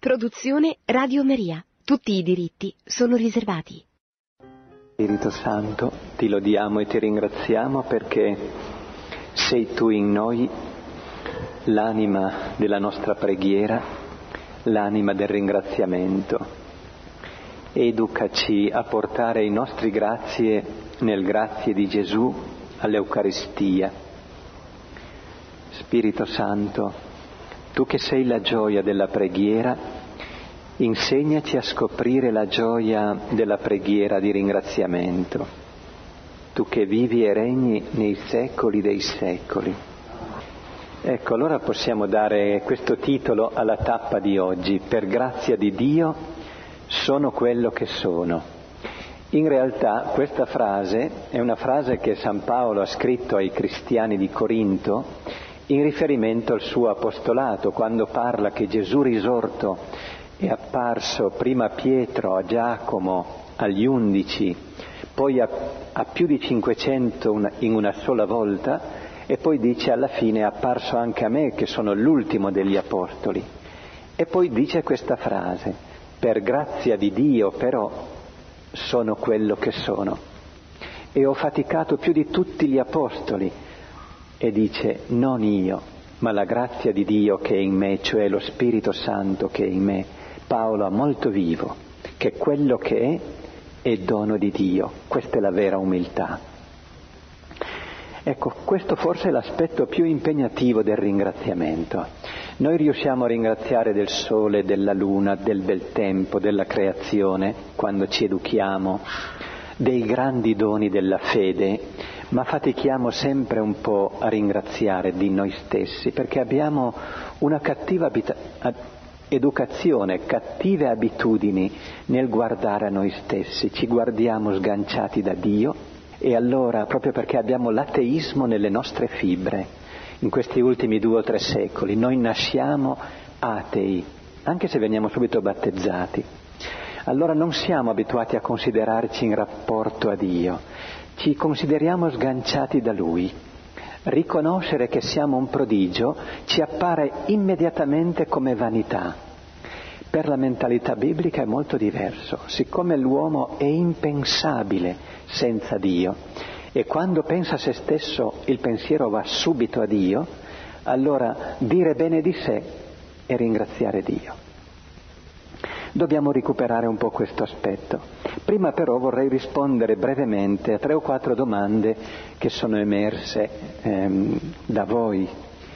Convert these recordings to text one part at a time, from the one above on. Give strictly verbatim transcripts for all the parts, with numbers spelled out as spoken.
Produzione Radio Maria. Tutti i diritti sono riservati. Spirito Santo, ti lodiamo e ti ringraziamo perché sei tu in noi l'anima della nostra preghiera, l'anima del ringraziamento. Educaci a portare i nostri grazie nel grazie di Gesù all'Eucaristia. Spirito Santo, tu che sei la gioia della preghiera, insegnaci a scoprire la gioia della preghiera di ringraziamento. Tu che vivi e regni nei secoli dei secoli. Ecco, allora possiamo dare questo titolo alla tappa di oggi: per grazia di Dio sono quello che sono. In realtà questa frase è una frase che San Paolo ha scritto ai cristiani di Corinto in riferimento al suo apostolato, quando parla che Gesù risorto è apparso prima a Pietro, a Giacomo, agli undici, poi a, a più di cinquecento una, in una sola volta, e poi dice alla fine è apparso anche a me che sono l'ultimo degli apostoli. E poi dice questa frase: per grazia di Dio però sono quello che sono. E ho faticato più di tutti gli apostoli. E dice: non io, ma la grazia di Dio che è in me, cioè lo Spirito Santo che è in me. Paolo ha molto vivo che quello che è è dono di Dio. Questa è la vera umiltà. Ecco, questo forse è l'aspetto più impegnativo del ringraziamento. Noi riusciamo a ringraziare del sole, della luna, del bel tempo, della creazione, quando ci educhiamo, dei grandi doni della fede, ma fatichiamo sempre un po' a ringraziare di noi stessi, perché abbiamo una cattiva abita- educazione, cattive abitudini nel guardare a noi stessi. Ci guardiamo sganciati da Dio, e allora, proprio perché abbiamo l'ateismo nelle nostre fibre, in questi ultimi due o tre secoli, noi nasciamo atei, anche se veniamo subito battezzati. Allora non siamo abituati a considerarci in rapporto a Dio, ci consideriamo sganciati da Lui. Riconoscere che siamo un prodigio ci appare immediatamente come vanità. Per la mentalità biblica è molto diverso, siccome l'uomo è impensabile senza Dio, e quando pensa a se stesso il pensiero va subito a Dio, allora dire bene di sé è ringraziare Dio. Dobbiamo recuperare un po' questo aspetto. Prima però vorrei rispondere brevemente a tre o quattro domande che sono emerse ehm, da voi,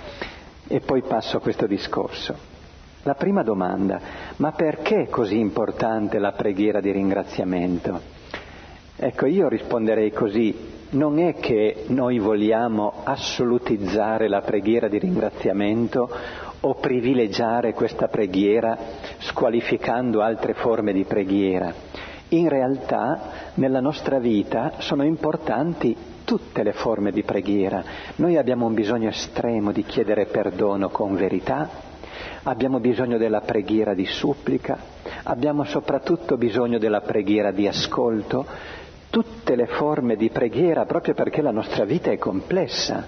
e poi passo a questo discorso. La prima domanda: ma perché è così importante la preghiera di ringraziamento? Ecco, io risponderei così: non è che noi vogliamo assolutizzare la preghiera di ringraziamento o privilegiare questa preghiera squalificando altre forme di preghiera. In realtà nella nostra vita sono importanti tutte le forme di preghiera. Noi abbiamo un bisogno estremo di chiedere perdono con verità, abbiamo bisogno della preghiera di supplica, abbiamo soprattutto bisogno della preghiera di ascolto, tutte le forme di preghiera, proprio perché la nostra vita è complessa.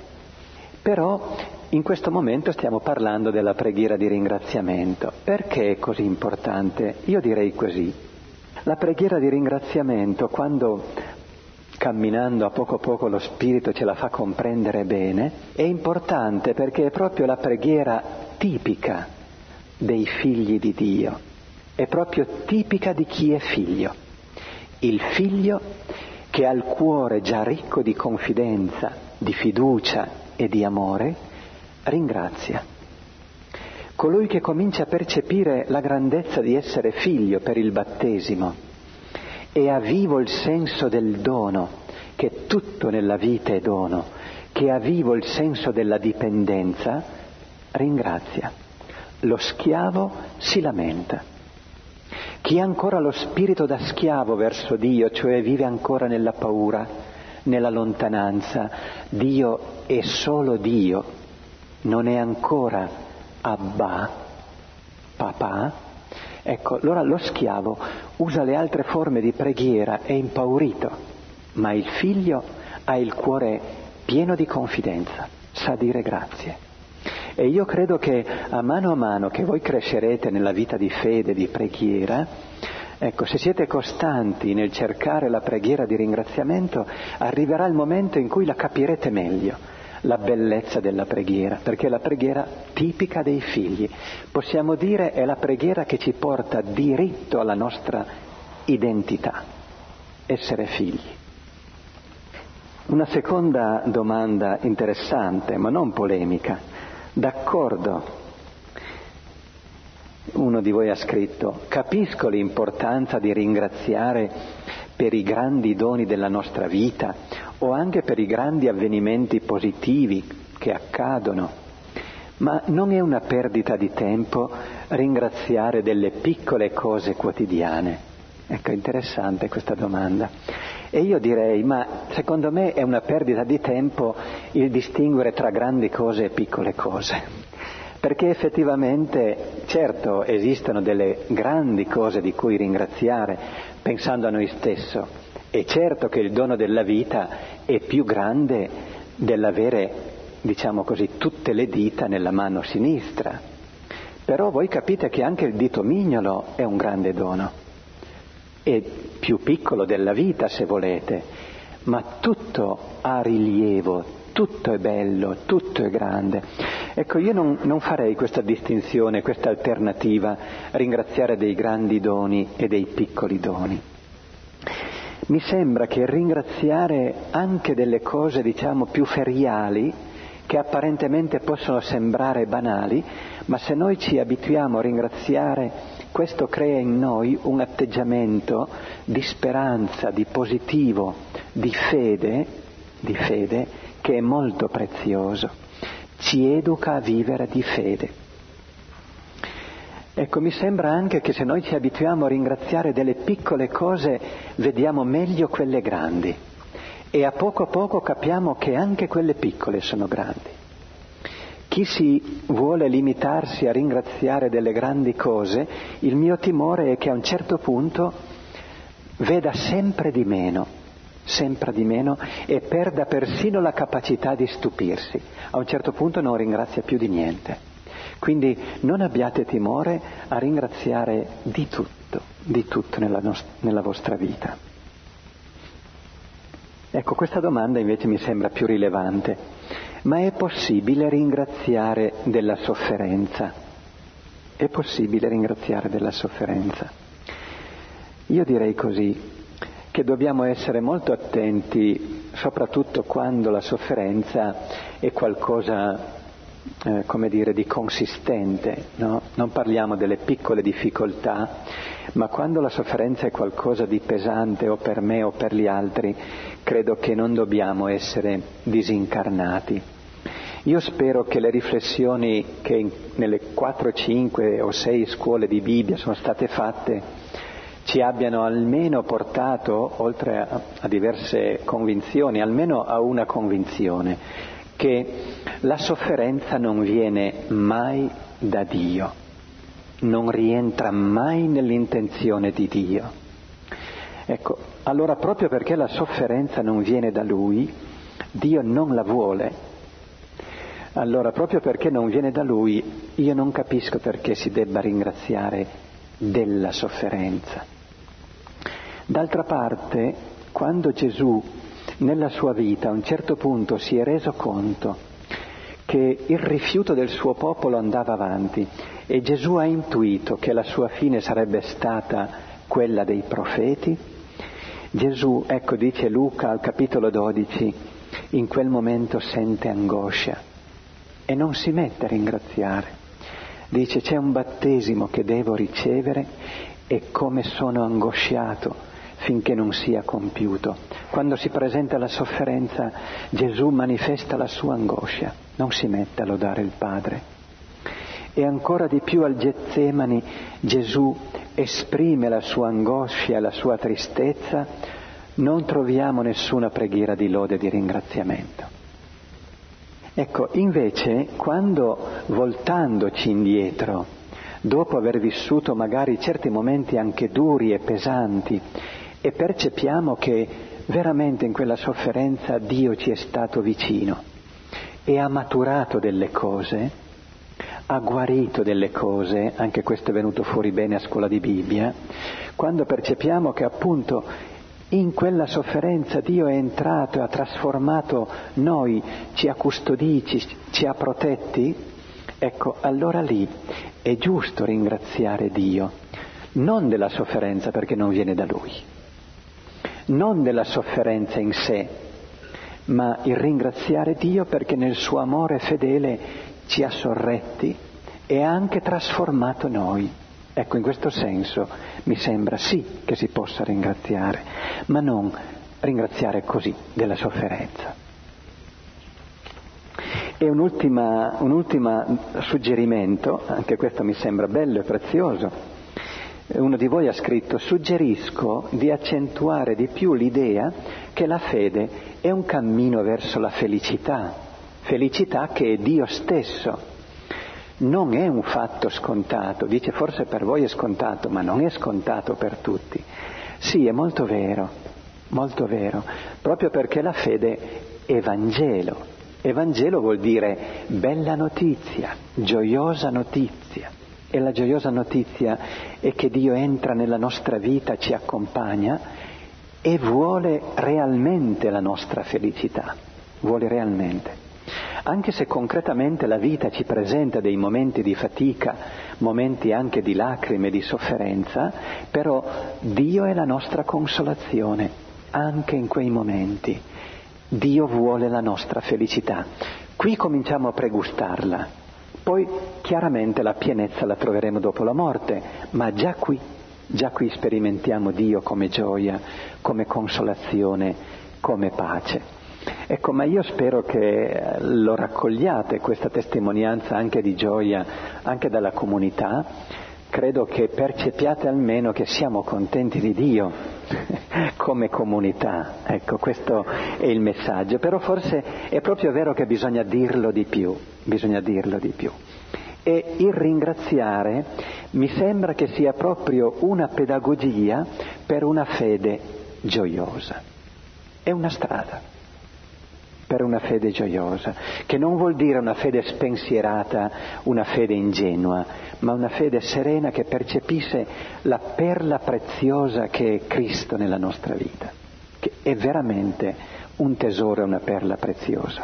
Però in questo momento stiamo parlando della preghiera di ringraziamento. Perché è così importante? Io direi così: la preghiera di ringraziamento, quando camminando a poco a poco lo Spirito ce la fa comprendere bene, è importante perché è proprio la preghiera tipica dei figli di Dio, è proprio tipica di chi è figlio. Il figlio che ha il cuore già ricco di confidenza, di fiducia e di amore, ringrazia. Colui che comincia a percepire la grandezza di essere figlio per il battesimo e ha vivo il senso del dono, che tutto nella vita è dono, che ha vivo il senso della dipendenza, ringrazia. Lo schiavo si lamenta. Chi ha ancora lo spirito da schiavo verso Dio, cioè vive ancora nella paura, nella lontananza, Dio è solo Dio, non è ancora Abba, papà, ecco, allora lo schiavo usa le altre forme di preghiera, è impaurito, ma il figlio ha il cuore pieno di confidenza, sa dire grazie. E io credo che a mano a mano che voi crescerete nella vita di fede, di preghiera, ecco, se siete costanti nel cercare la preghiera di ringraziamento, arriverà il momento in cui la capirete meglio, la bellezza della preghiera, perché è la preghiera tipica dei figli. Possiamo dire è la preghiera che ci porta diritto alla nostra identità, essere figli. Una seconda domanda interessante, ma non polemica. D'accordo, uno di voi ha scritto, capisco l'importanza di ringraziare per i grandi doni della nostra vita o anche per i grandi avvenimenti positivi che accadono, ma non è una perdita di tempo ringraziare delle piccole cose quotidiane? Ecco, interessante questa domanda. E io direi, ma secondo me è una perdita di tempo il distinguere tra grandi cose e piccole cose, perché effettivamente, certo, esistono delle grandi cose di cui ringraziare, pensando a noi stesso, e certo che il dono della vita è più grande dell'avere, diciamo così, tutte le dita nella mano sinistra, però voi capite che anche il dito mignolo è un grande dono. È più piccolo della vita, se volete, ma tutto ha rilievo, tutto è bello, tutto è grande. Ecco, io non, non farei questa distinzione, questa alternativa, ringraziare dei grandi doni e dei piccoli doni. Mi sembra che ringraziare anche delle cose, diciamo, più feriali, che apparentemente possono sembrare banali, ma se noi ci abituiamo a ringraziare, questo crea in noi un atteggiamento di speranza, di positivo, di fede, di fede che è molto prezioso. Ci educa a vivere di fede. Ecco, mi sembra anche che se noi ci abituiamo a ringraziare delle piccole cose, vediamo meglio quelle grandi. E a poco a poco capiamo che anche quelle piccole sono grandi. Chi si vuole limitarsi a ringraziare delle grandi cose, il mio timore è che a un certo punto veda sempre di meno, sempre di meno e perda persino la capacità di stupirsi. A un certo punto non ringrazia più di niente. Quindi non abbiate timore a ringraziare di tutto, di tutto nella, nost- nella vostra vita. Ecco, questa domanda invece mi sembra più rilevante. Ma è possibile ringraziare della sofferenza? È possibile ringraziare della sofferenza? Io direi così, che dobbiamo essere molto attenti, soprattutto quando la sofferenza è qualcosa, eh, come dire, di consistente, no? Non parliamo delle piccole difficoltà, ma quando la sofferenza è qualcosa di pesante o per me o per gli altri, credo che non dobbiamo essere disincarnati. Io spero che le riflessioni che in, nelle quattro, cinque o sei scuole di Bibbia sono state fatte ci abbiano almeno portato, oltre a, a diverse convinzioni, almeno a una convinzione, che la sofferenza non viene mai da Dio, non rientra mai nell'intenzione di Dio. Ecco, allora proprio perché la sofferenza non viene da Lui, Dio non la vuole. Allora proprio perché non viene da Lui, io non capisco perché si debba ringraziare della sofferenza. D'altra parte, quando Gesù nella sua vita a un certo punto si è reso conto che il rifiuto del suo popolo andava avanti e Gesù ha intuito che la sua fine sarebbe stata quella dei profeti, Gesù, ecco, dice Luca al capitolo dodici, in quel momento sente angoscia e non si mette a ringraziare. Dice, c'è un battesimo che devo ricevere e come sono angosciato finché non sia compiuto. Quando si presenta la sofferenza, Gesù manifesta la sua angoscia, non si mette a lodare il Padre. E ancora di più al Getsemani Gesù esprime la sua angoscia e la sua tristezza, non troviamo nessuna preghiera di lode e di ringraziamento. Ecco, invece, quando voltandoci indietro, dopo aver vissuto magari certi momenti anche duri e pesanti, e percepiamo che veramente in quella sofferenza Dio ci è stato vicino e ha maturato delle cose, ha guarito delle cose, anche questo è venuto fuori bene a scuola di Bibbia, quando percepiamo che appunto in quella sofferenza Dio è entrato e ha trasformato noi, ci ha custoditi, ci ha protetti, ecco, allora lì è giusto ringraziare Dio, non della sofferenza perché non viene da Lui, non della sofferenza in sé, ma il ringraziare Dio perché nel suo amore fedele ci ha sorretti e ha anche trasformato noi. Ecco, in questo senso mi sembra sì che si possa ringraziare, ma non ringraziare così della sofferenza. E un'ultima, un ultimo suggerimento, anche questo mi sembra bello e prezioso. Uno di voi ha scritto: suggerisco di accentuare di più l'idea che la fede è un cammino verso la felicità, felicità che è Dio stesso. Non è un fatto scontato, dice forse per voi è scontato, ma non è scontato per tutti. Sì, è molto vero, molto vero, proprio perché la fede è Vangelo. E Vangelo vuol dire bella notizia, gioiosa notizia. E la gioiosa notizia è che Dio entra nella nostra vita, ci accompagna e vuole realmente la nostra felicità, vuole realmente. Anche se concretamente la vita ci presenta dei momenti di fatica, momenti anche di lacrime, di sofferenza, però Dio è la nostra consolazione, anche in quei momenti. Dio vuole la nostra felicità. Qui cominciamo a pregustarla, poi chiaramente la pienezza la troveremo dopo la morte, ma già qui, già qui sperimentiamo Dio come gioia, come consolazione, come pace. Ecco, ma io spero che lo raccogliate questa testimonianza anche di gioia, anche dalla comunità. Credo che percepiate almeno che siamo contenti di Dio come comunità. Ecco, questo è il messaggio. Però forse è proprio vero che bisogna dirlo di più, bisogna dirlo di più. E il ringraziare mi sembra che sia proprio una pedagogia per una fede gioiosa. È una strada per una fede gioiosa, che non vuol dire una fede spensierata, una fede ingenua, ma una fede serena che percepisce la perla preziosa che è Cristo nella nostra vita, che è veramente un tesoro e una perla preziosa.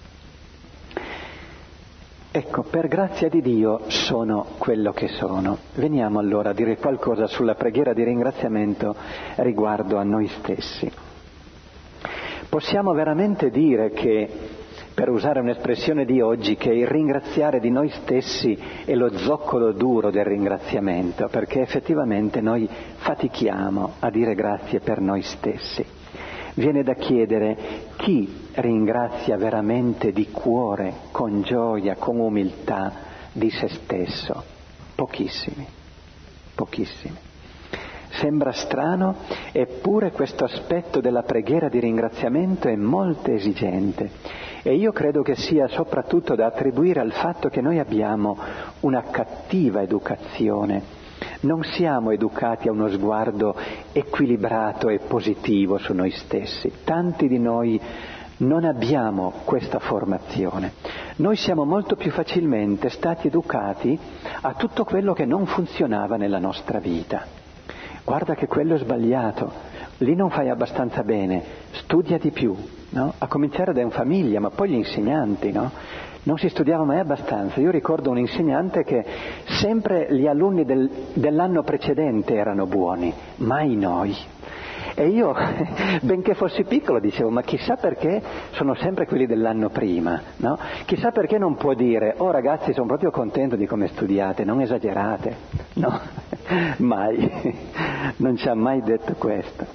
Ecco, per grazia di Dio sono quello che sono. Veniamo allora a dire qualcosa sulla preghiera di ringraziamento riguardo a noi stessi. Possiamo veramente dire che, per usare un'espressione di oggi, che il ringraziare di noi stessi è lo zoccolo duro del ringraziamento, perché effettivamente noi fatichiamo a dire grazie per noi stessi. Viene da chiedere chi ringrazia veramente di cuore, con gioia, con umiltà di se stesso. Pochissimi, pochissimi. Sembra strano, eppure questo aspetto della preghiera di ringraziamento è molto esigente e io credo che sia soprattutto da attribuire al fatto che noi abbiamo una cattiva educazione. Non siamo educati a uno sguardo equilibrato e positivo su noi stessi. Tanti di noi non abbiamo questa formazione. Noi siamo molto più facilmente stati educati a tutto quello che non funzionava nella nostra vita. Guarda che quello è sbagliato, lì non fai abbastanza bene, studia di più, no? A cominciare da in famiglia, ma poi gli insegnanti, no? Non si studiava mai abbastanza. Io ricordo un insegnante che sempre gli alunni del, dell'anno precedente erano buoni, mai noi. E io, benché fossi piccolo, dicevo, ma chissà perché sono sempre quelli dell'anno prima, no? Chissà perché non può dire, oh ragazzi, sono proprio contento di come studiate, non esagerate, no? Mai, non ci ha mai detto questo.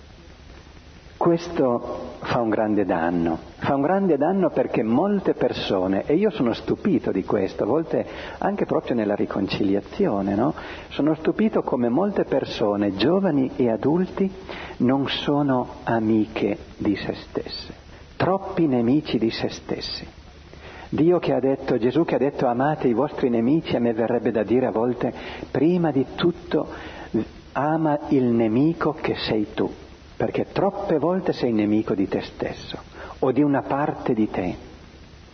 Questo fa un grande danno, fa un grande danno perché molte persone, e io sono stupito di questo, a volte anche proprio nella riconciliazione, no? Sono stupito come molte persone, giovani e adulti, non sono amiche di se stesse, troppi nemici di se stessi. Dio che ha detto, Gesù che ha detto amate i vostri nemici, a me verrebbe da dire a volte, prima di tutto ama il nemico che sei tu. Perché troppe volte sei nemico di te stesso o di una parte di te.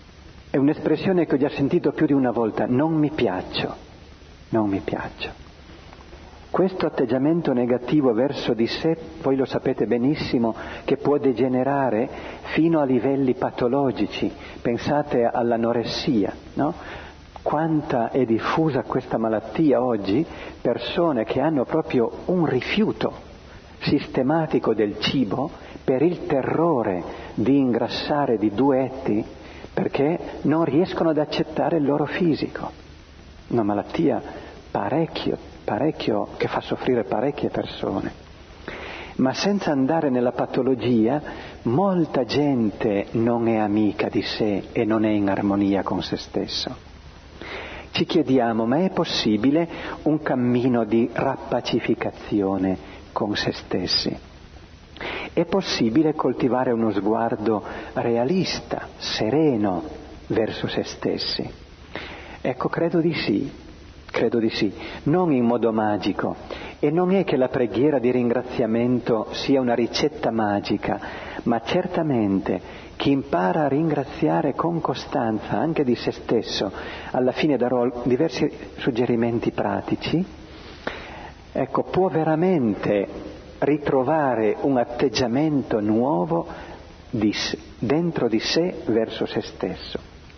È un'espressione che ho già sentito più di una volta: non mi piaccio, non mi piaccio. Questo atteggiamento negativo verso di sé, voi lo sapete benissimo, che può degenerare fino a livelli patologici. Pensate all'anoressia, no? Quanta è diffusa questa malattia oggi, persone che hanno proprio un rifiuto sistematico del cibo per il terrore di ingrassare di due etti, perché non riescono ad accettare il loro fisico. Una malattia parecchio, parecchio, che fa soffrire parecchie persone. Ma senza andare nella patologia, molta gente non è amica di sé e non è in armonia con se stesso. Ci chiediamo, ma è possibile un cammino di rappacificazione con se stessi? È possibile coltivare uno sguardo realista, sereno verso se stessi? Ecco, credo di sì, credo di sì, non in modo magico. E non è che la preghiera di ringraziamento sia una ricetta magica, ma certamente chi impara a ringraziare con costanza anche di se stesso, alla fine darò diversi suggerimenti pratici, ecco, può veramente ritrovare un atteggiamento nuovo di, dentro di sé verso se stesso,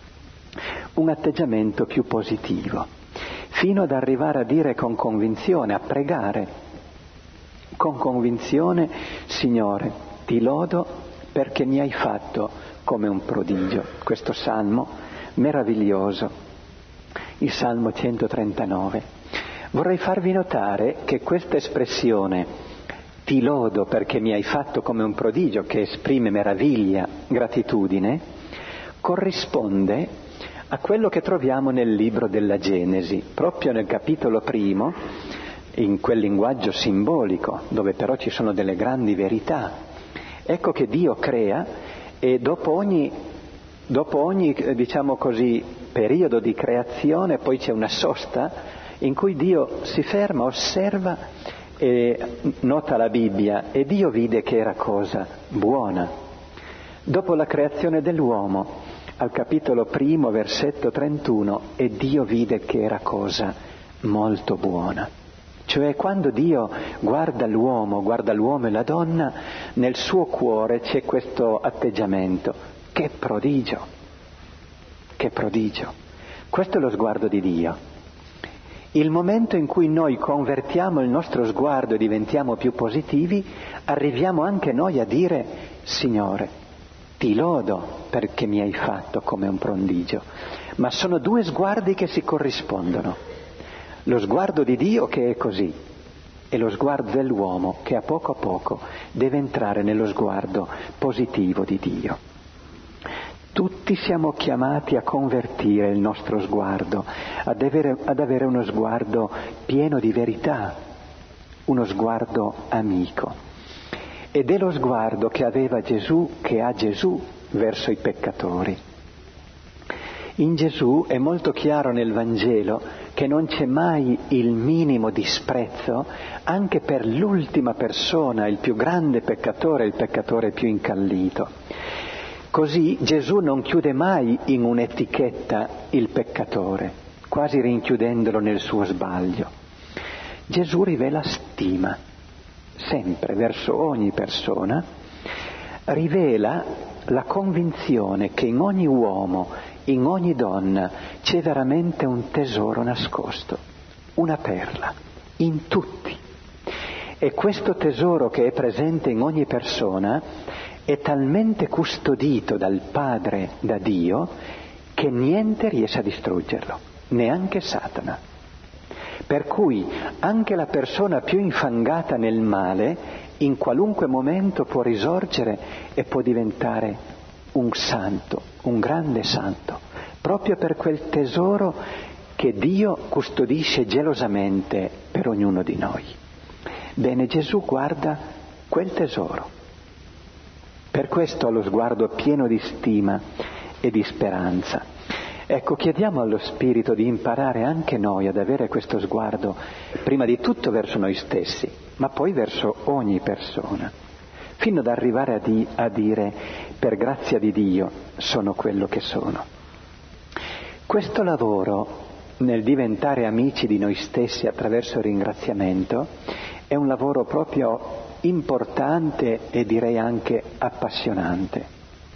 un atteggiamento più positivo, fino ad arrivare a dire con convinzione, a pregare con convinzione: Signore, ti lodo perché mi hai fatto come un prodigio. Questo salmo meraviglioso, il Salmo centotrentanove. Vorrei farvi notare che questa espressione, ti lodo perché mi hai fatto come un prodigio, che esprime meraviglia, gratitudine, corrisponde a quello che troviamo nel libro della Genesi, proprio nel capitolo primo, in quel linguaggio simbolico, dove però ci sono delle grandi verità. Ecco che Dio crea e dopo ogni, dopo ogni, diciamo così, periodo di creazione poi c'è una sosta in cui Dio si ferma, osserva e nota la Bibbia, e Dio vide che era cosa buona. Dopo la creazione dell'uomo, al capitolo primo, versetto trentuno, e Dio vide che era cosa molto buona. Cioè, quando Dio guarda l'uomo, guarda l'uomo e la donna, nel suo cuore c'è questo atteggiamento: che prodigio, che prodigio. Questo è lo sguardo di Dio. Il momento in cui noi convertiamo il nostro sguardo e diventiamo più positivi, arriviamo anche noi a dire: Signore, ti lodo perché mi hai fatto come un prodigio. Ma sono due sguardi che si corrispondono. Lo sguardo di Dio, che è così, e lo sguardo dell'uomo, che a poco a poco deve entrare nello sguardo positivo di Dio. Tutti siamo chiamati a convertire il nostro sguardo, ad avere, ad avere uno sguardo pieno di verità, uno sguardo amico. Ed è lo sguardo che aveva Gesù, che ha Gesù verso i peccatori. In Gesù è molto chiaro nel Vangelo che non c'è mai il minimo disprezzo anche per l'ultima persona, il più grande peccatore, il peccatore più incallito. Così Gesù non chiude mai in un'etichetta il peccatore, quasi rinchiudendolo nel suo sbaglio. Gesù rivela stima, sempre verso ogni persona, rivela la convinzione che in ogni uomo, in ogni donna c'è veramente un tesoro nascosto, una perla, in tutti. E questo tesoro che è presente in ogni persona è talmente custodito dal Padre, da Dio, che niente riesce a distruggerlo, neanche Satana. Per cui anche la persona più infangata nel male, in qualunque momento può risorgere e può diventare un santo, un grande santo, proprio per quel tesoro che Dio custodisce gelosamente per ognuno di noi. Bene, Gesù guarda quel tesoro. Per questo ha lo sguardo pieno di stima e di speranza. Ecco, chiediamo allo Spirito di imparare anche noi ad avere questo sguardo, prima di tutto verso noi stessi, ma poi verso ogni persona, fino ad arrivare a, di- a dire: per grazia di Dio sono quello che sono. Questo lavoro nel diventare amici di noi stessi attraverso il ringraziamento è un lavoro proprio importante e direi anche appassionante.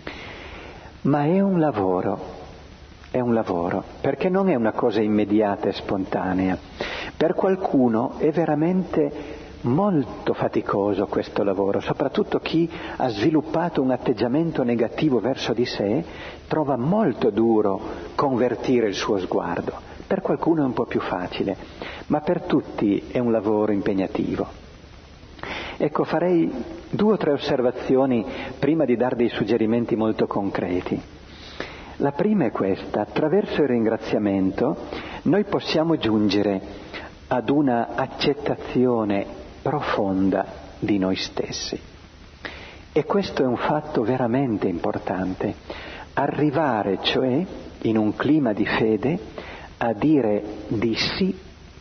Ma è un lavoro, è un lavoro, perché non è una cosa immediata e spontanea. Per qualcuno è veramente molto faticoso questo lavoro, soprattutto chi ha sviluppato un atteggiamento negativo verso di sé, trova molto duro convertire il suo sguardo. Per qualcuno è un po' più facile, ma per tutti è un lavoro impegnativo. Ecco, farei due o tre osservazioni prima di dare dei suggerimenti molto concreti. La prima è questa: attraverso il ringraziamento noi possiamo giungere ad una accettazione profonda di noi stessi. E questo è un fatto veramente importante. Arrivare, cioè, in un clima di fede, a dire di sì,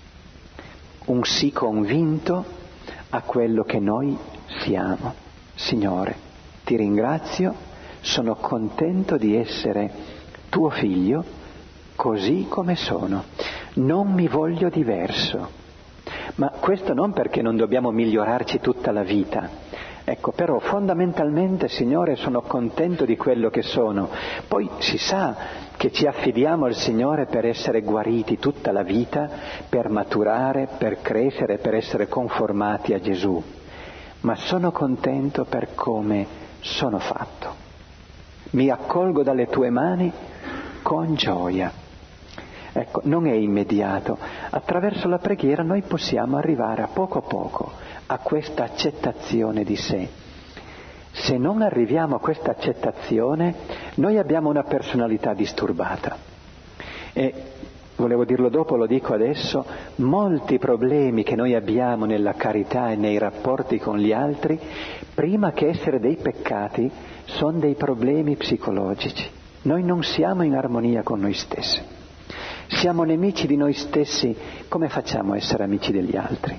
un sì convinto a quello che noi siamo. Signore, ti ringrazio, sono contento di essere tuo figlio così come sono, non mi voglio diverso. Ma questo non perché non dobbiamo migliorarci tutta la vita, ecco, però fondamentalmente, Signore, sono contento di quello che sono. Poi si sa che ci affidiamo al Signore per essere guariti tutta la vita, per maturare, per crescere, per essere conformati a Gesù. Ma sono contento per come sono fatto. Mi accolgo dalle tue mani con gioia. Ecco, non è immediato. Attraverso la preghiera noi possiamo arrivare a poco a poco a questa accettazione di sé. Se non arriviamo a questa accettazione, noi abbiamo una personalità disturbata. E volevo dirlo dopo, lo dico adesso, molti problemi che noi abbiamo nella carità e nei rapporti con gli altri, prima che essere dei peccati, sono dei problemi psicologici. Noi non siamo in armonia con noi stessi. Siamo nemici di noi stessi, come facciamo a essere amici degli altri?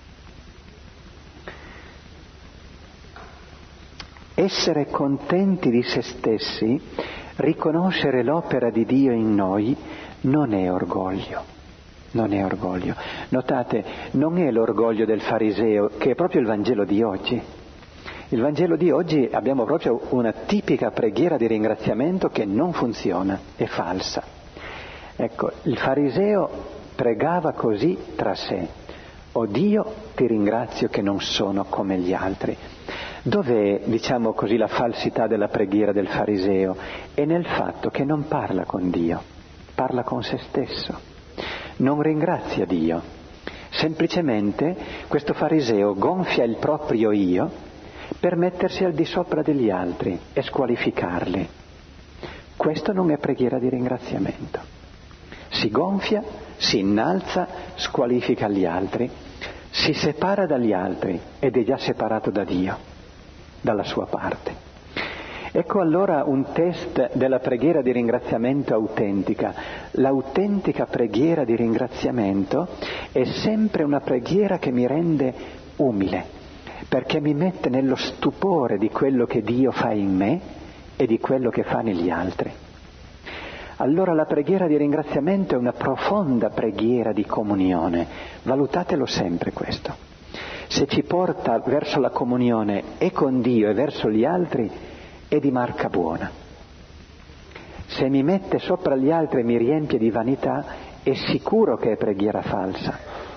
Essere contenti di se stessi, riconoscere l'opera di Dio in noi, non è orgoglio. Non è orgoglio. Notate, non è l'orgoglio del fariseo, che è proprio il Vangelo di oggi. Il Vangelo di oggi abbiamo proprio una tipica preghiera di ringraziamento che non funziona, è falsa. Ecco, il fariseo pregava così tra sé: «O Dio, ti ringrazio che non sono come gli altri». Dov'è, diciamo così, la falsità della preghiera del fariseo? È nel fatto che non parla con Dio, parla con se stesso, non ringrazia Dio. Semplicemente questo fariseo gonfia il proprio io per mettersi al di sopra degli altri e squalificarli. Questo non è preghiera di ringraziamento. Si gonfia, si innalza, squalifica gli altri, si separa dagli altri ed è già separato da Dio, dalla sua parte. Ecco allora un test della preghiera di ringraziamento autentica. L'autentica preghiera di ringraziamento è sempre una preghiera che mi rende umile, perché mi mette nello stupore di quello che Dio fa in me e di quello che fa negli altri. Allora la preghiera di ringraziamento è una profonda preghiera di comunione. Valutatelo sempre questo. Se ci porta verso la comunione e con Dio e verso gli altri, è di marca buona. Se mi mette sopra gli altri e mi riempie di vanità, è sicuro che è preghiera falsa.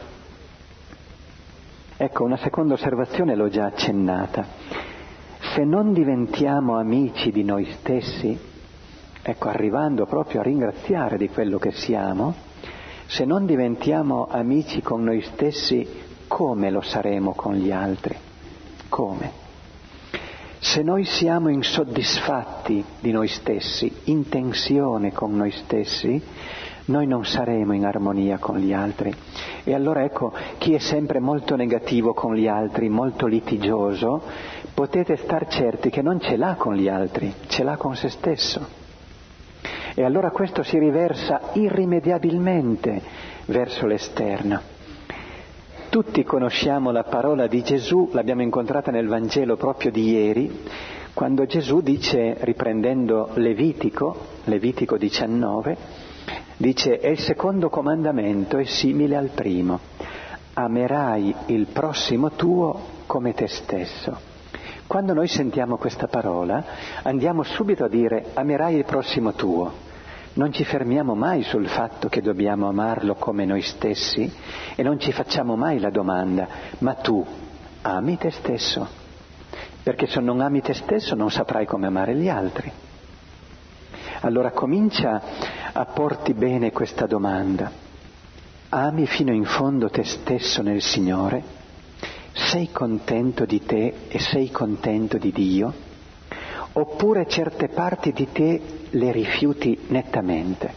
Ecco, una seconda osservazione l'ho già accennata. Se non diventiamo amici di noi stessi, ecco, arrivando proprio a ringraziare di quello che siamo, se non diventiamo amici con noi stessi, come lo saremo con gli altri? Come? Se noi siamo insoddisfatti di noi stessi, in tensione con noi stessi, noi non saremo in armonia con gli altri. E allora ecco, chi è sempre molto negativo con gli altri, molto litigioso, potete star certi che non ce l'ha con gli altri, ce l'ha con se stesso. E allora questo si riversa irrimediabilmente verso l'esterno. Tutti conosciamo la parola di Gesù, l'abbiamo incontrata nel Vangelo proprio di ieri, quando Gesù dice, riprendendo Levitico, Levitico diciannove, Dice, e il secondo comandamento è simile al primo: amerai il prossimo tuo come te stesso. Quando noi sentiamo questa parola andiamo subito a dire amerai il prossimo tuo. Non ci fermiamo mai sul fatto che dobbiamo amarlo come noi stessi e non ci facciamo mai la domanda: ma tu ami te stesso? Perché se non ami te stesso non saprai come amare gli altri. Allora comincia a porti bene questa domanda: ami fino in fondo te stesso nel Signore? Sei contento di te e sei contento di Dio? Oppure certe parti di te le rifiuti nettamente?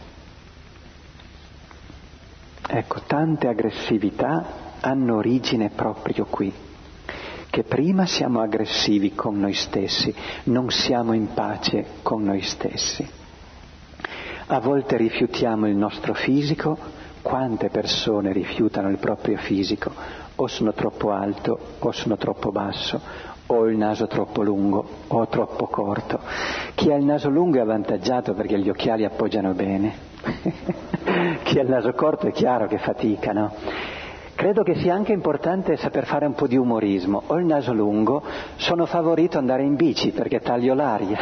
Ecco, tante aggressività hanno origine proprio qui, che prima siamo aggressivi con noi stessi, non siamo in pace con noi stessi. A volte rifiutiamo il nostro fisico. Quante persone rifiutano il proprio fisico? O sono troppo alto, o sono troppo basso, o il naso troppo lungo, o troppo corto. Chi ha il naso lungo è avvantaggiato perché gli occhiali appoggiano bene. Chi ha il naso corto è chiaro che fatica, no? Credo che sia anche importante saper fare un po' di umorismo. Ho il naso lungo, sono favorito ad andare in bici perché taglio l'aria.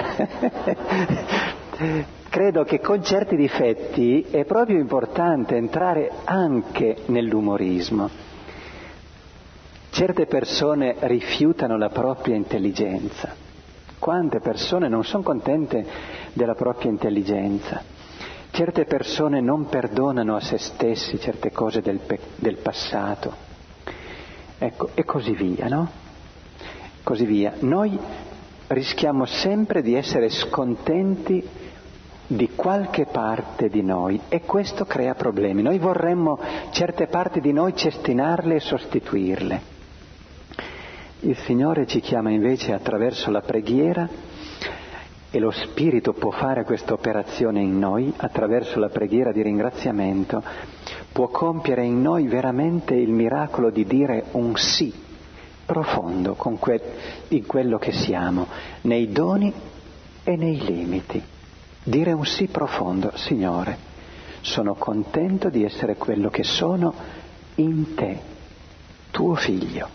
Credo che con certi difetti è proprio importante entrare anche nell'umorismo. Certe persone rifiutano la propria intelligenza. Quante persone non sono contente della propria intelligenza? Certe persone non perdonano a se stessi certe cose del, pe- del passato. Ecco, e così via, no? Così via. Noi rischiamo sempre di essere scontenti di qualche parte di noi e questo crea problemi. Noi vorremmo certe parti di noi cestinarle e sostituirle. Il Signore ci chiama invece attraverso la preghiera, e lo Spirito può fare questa operazione in noi attraverso la preghiera di ringraziamento, può compiere in noi veramente il miracolo di dire un sì profondo con que- in quello che siamo, nei doni e nei limiti. Dire un sì profondo: Signore, sono contento di essere quello che sono in te, tuo figlio.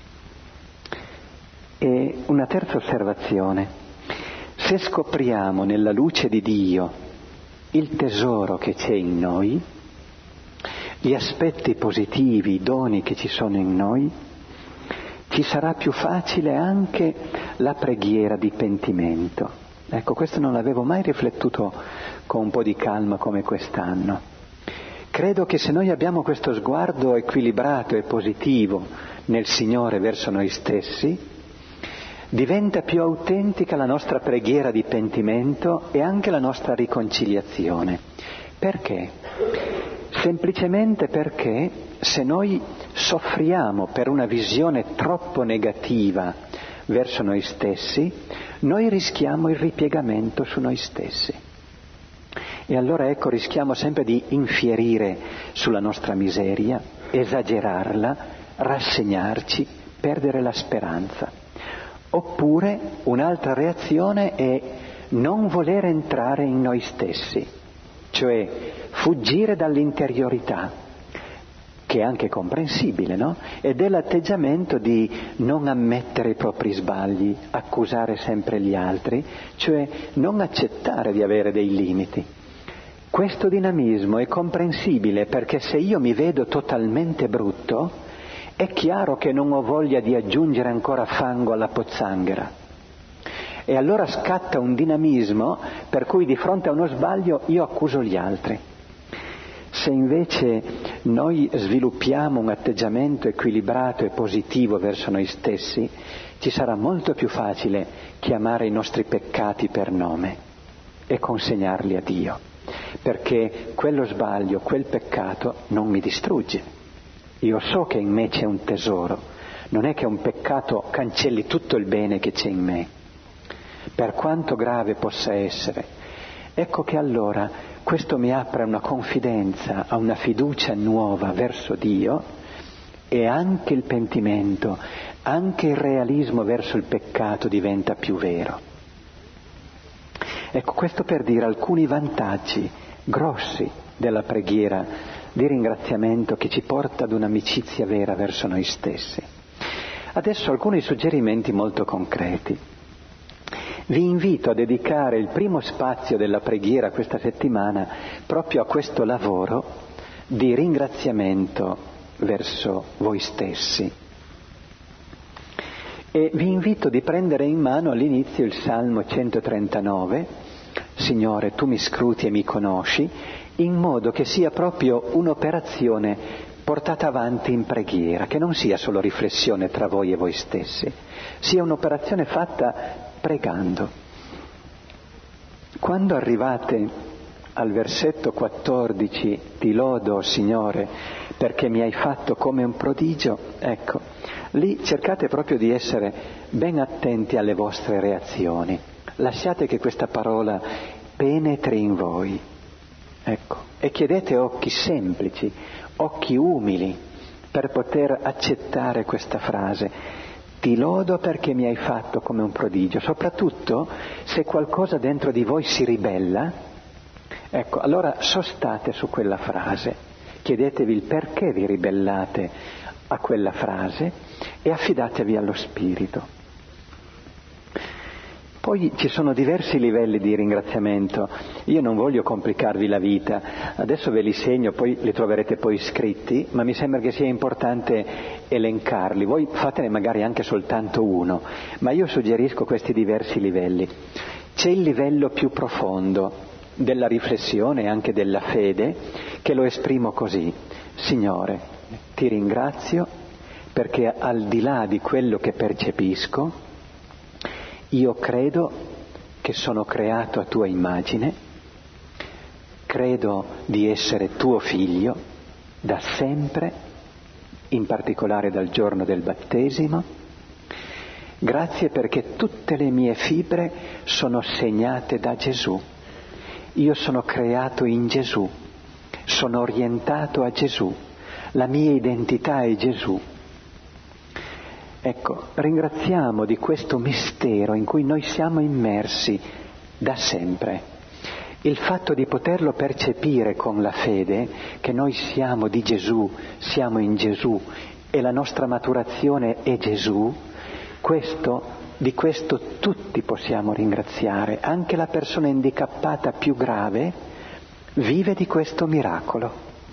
E una terza osservazione: se scopriamo nella luce di Dio il tesoro che c'è in noi, gli aspetti positivi, i doni che ci sono in noi, ci sarà più facile anche la preghiera di pentimento. Ecco, questo non l'avevo mai riflettuto con un po' di calma come quest'anno. Credo che se noi abbiamo questo sguardo equilibrato e positivo nel Signore verso noi stessi, diventa più autentica la nostra preghiera di pentimento e anche la nostra riconciliazione. Perché? Semplicemente perché se noi soffriamo per una visione troppo negativa verso noi stessi, noi rischiamo il ripiegamento su noi stessi. E allora ecco, rischiamo sempre di infierire sulla nostra miseria, esagerarla, rassegnarci, perdere la speranza. Oppure un'altra reazione è non voler entrare in noi stessi, cioè fuggire dall'interiorità, che è anche comprensibile, no? Ed è l'atteggiamento di non ammettere i propri sbagli, accusare sempre gli altri, cioè non accettare di avere dei limiti. Questo dinamismo è comprensibile perché se io mi vedo totalmente brutto, è chiaro che non ho voglia di aggiungere ancora fango alla pozzanghera. E allora scatta un dinamismo per cui di fronte a uno sbaglio io accuso gli altri. Se invece noi sviluppiamo un atteggiamento equilibrato e positivo verso noi stessi, ci sarà molto più facile chiamare i nostri peccati per nome e consegnarli a Dio, perché quello sbaglio, quel peccato non mi distrugge. Io so che in me c'è un tesoro, non è che un peccato cancelli tutto il bene che c'è in me, per quanto grave possa essere. Ecco che allora questo mi apre a una confidenza, a una fiducia nuova verso Dio, e anche il pentimento, anche il realismo verso il peccato diventa più vero. Ecco, questo per dire alcuni vantaggi grossi della preghiera di ringraziamento che ci porta ad un'amicizia vera verso noi stessi. Adesso alcuni suggerimenti molto concreti. Vi invito a dedicare il primo spazio della preghiera questa settimana proprio a questo lavoro di ringraziamento verso voi stessi. E vi invito di prendere in mano all'inizio il Salmo centotrentanove, Signore, tu mi scruti e mi conosci, in modo che sia proprio un'operazione portata avanti in preghiera, che non sia solo riflessione tra voi e voi stessi, sia un'operazione fatta pregando. Quando arrivate al versetto quattordici, ti lodo, Signore, perché mi hai fatto come un prodigio, ecco, lì cercate proprio di essere ben attenti alle vostre reazioni. Lasciate che questa parola penetri in voi, ecco, e chiedete occhi semplici, occhi umili, per poter accettare questa frase. Ti lodo perché mi hai fatto come un prodigio. Soprattutto se qualcosa dentro di voi si ribella, ecco, allora sostate su quella frase, chiedetevi il perché vi ribellate a quella frase e affidatevi allo Spirito. Poi ci sono diversi livelli di ringraziamento. Io non voglio complicarvi la vita, adesso ve li segno, poi li troverete poi scritti, ma mi sembra che sia importante elencarli. Voi fatene magari anche soltanto uno, ma io suggerisco questi diversi livelli. C'è il livello più profondo della riflessione e anche della fede, che lo esprimo così: Signore, ti ringrazio perché al di là di quello che percepisco, io credo che sono creato a tua immagine, credo di essere tuo figlio da sempre, in particolare dal giorno del battesimo. Grazie perché tutte le mie fibre sono segnate da Gesù. Io sono creato in Gesù, sono orientato a Gesù, la mia identità è Gesù. Ecco, ringraziamo di questo mistero in cui noi siamo immersi da sempre. Il fatto di poterlo percepire con la fede, che noi siamo di Gesù, siamo in Gesù e la nostra maturazione è Gesù, questo, di questo tutti possiamo ringraziare. Anche la persona handicappata più grave vive di questo miracolo.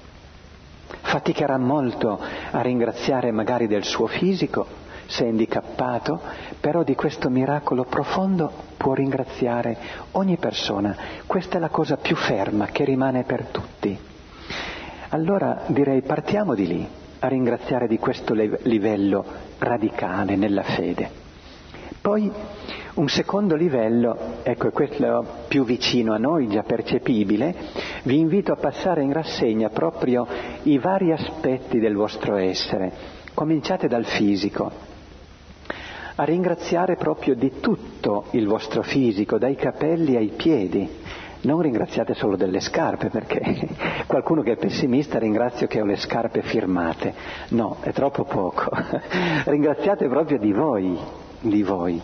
Faticherà molto a ringraziare magari del suo fisico, se è handicappato, però di questo miracolo profondo può ringraziare ogni persona. Questa è la cosa più ferma che rimane per tutti. Allora direi partiamo di lì, a ringraziare di questo livello radicale nella fede. Poi un secondo livello, ecco, questo più vicino a noi, già percepibile, vi invito a passare in rassegna proprio i vari aspetti del vostro essere. Cominciate dal fisico, a ringraziare proprio di tutto il vostro fisico, dai capelli ai piedi. Non ringraziate solo delle scarpe, perché qualcuno che è pessimista ringrazio che ho le scarpe firmate. No, è troppo poco. Ringraziate proprio di voi, di voi,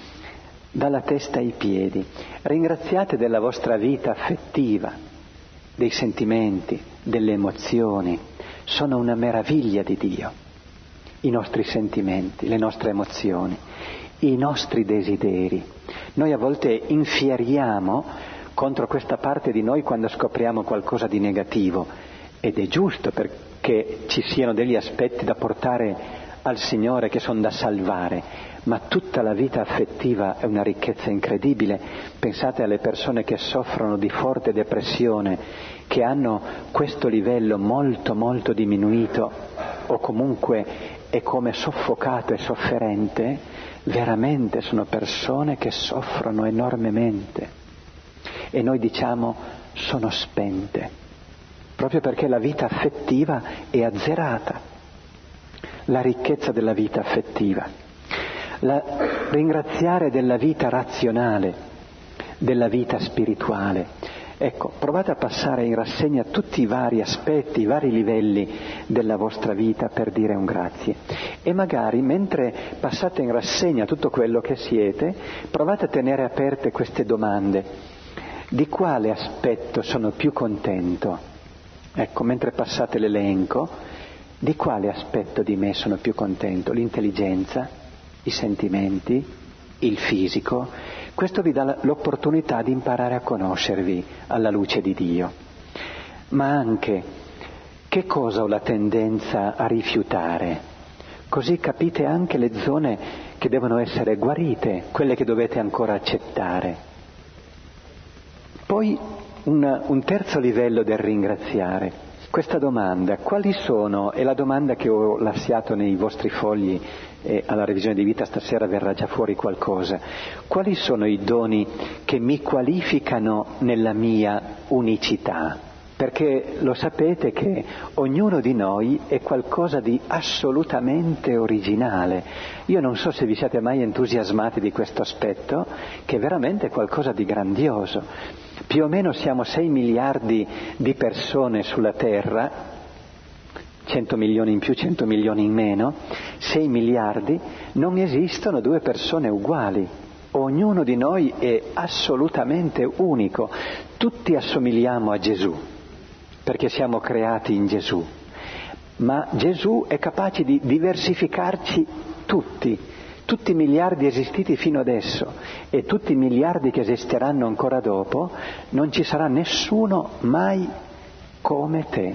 dalla testa ai piedi. Ringraziate della vostra vita affettiva, dei sentimenti, delle emozioni. Sono una meraviglia di Dio. I nostri sentimenti, le nostre emozioni, i nostri desideri. Noi a volte infieriamo contro questa parte di noi quando scopriamo qualcosa di negativo, ed è giusto perché ci siano degli aspetti da portare al Signore che sono da salvare, ma tutta la vita affettiva è una ricchezza incredibile. Pensate alle persone che soffrono di forte depressione, che hanno questo livello molto molto diminuito o comunque è come soffocato e sofferente. Veramente sono persone che soffrono enormemente e noi diciamo sono spente, proprio perché la vita affettiva è azzerata, la ricchezza della vita affettiva. La, ringraziare della vita razionale, della vita spirituale. Ecco, provate a passare in rassegna tutti i vari aspetti, i vari livelli della vostra vita per dire un grazie. E magari mentre passate in rassegna tutto quello che siete, provate a tenere aperte queste domande. Di quale aspetto sono più contento Ecco, mentre passate l'elenco, di quale aspetto di me sono più contento? L'intelligenza, i sentimenti, il fisico? Questo vi dà l'opportunità di imparare a conoscervi alla luce di Dio. Ma anche, che cosa ho la tendenza a rifiutare? Così capite anche le zone che devono essere guarite, quelle che dovete ancora accettare. Poi un, un terzo livello del ringraziare. Questa domanda, quali sono, è la domanda che ho lasciato nei vostri fogli e alla revisione di vita stasera verrà già fuori qualcosa. Quali sono i doni che mi qualificano nella mia unicità? Perché lo sapete che ognuno di noi è qualcosa di assolutamente originale. Io non so se vi siete mai entusiasmati di questo aspetto, che è veramente qualcosa di grandioso. Più o meno siamo sei miliardi di persone sulla Terra, cento milioni in più, cento milioni in meno, sei miliardi, non esistono due persone uguali. Ognuno di noi è assolutamente unico. Tutti assomigliamo a Gesù, perché siamo creati in Gesù, ma Gesù è capace di diversificarci tutti, tutti i miliardi esistiti fino adesso e tutti i miliardi che esisteranno ancora dopo, non ci sarà nessuno mai come te.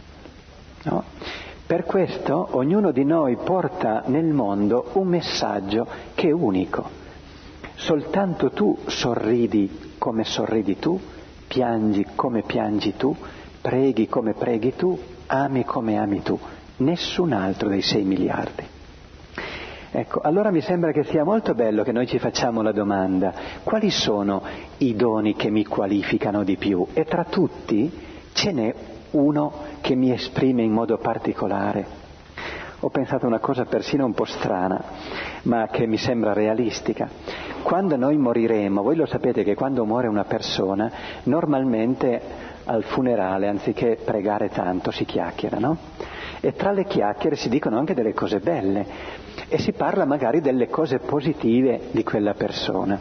No? Per questo ognuno di noi porta nel mondo un messaggio che è unico. Soltanto tu sorridi come sorridi tu, piangi come piangi tu, preghi come preghi tu, ami come ami tu, nessun altro dei sei miliardi. Ecco, allora mi sembra che sia molto bello che noi ci facciamo la domanda: quali sono i doni che mi qualificano di più? E tra tutti ce n'è uno che mi esprime in modo particolare. Ho pensato una cosa persino un po' strana, ma che mi sembra realistica. Quando noi moriremo, voi lo sapete che quando muore una persona, normalmente al funerale, anziché pregare tanto, si chiacchiera, no? E tra le chiacchiere si dicono anche delle cose belle e si parla magari delle cose positive di quella persona.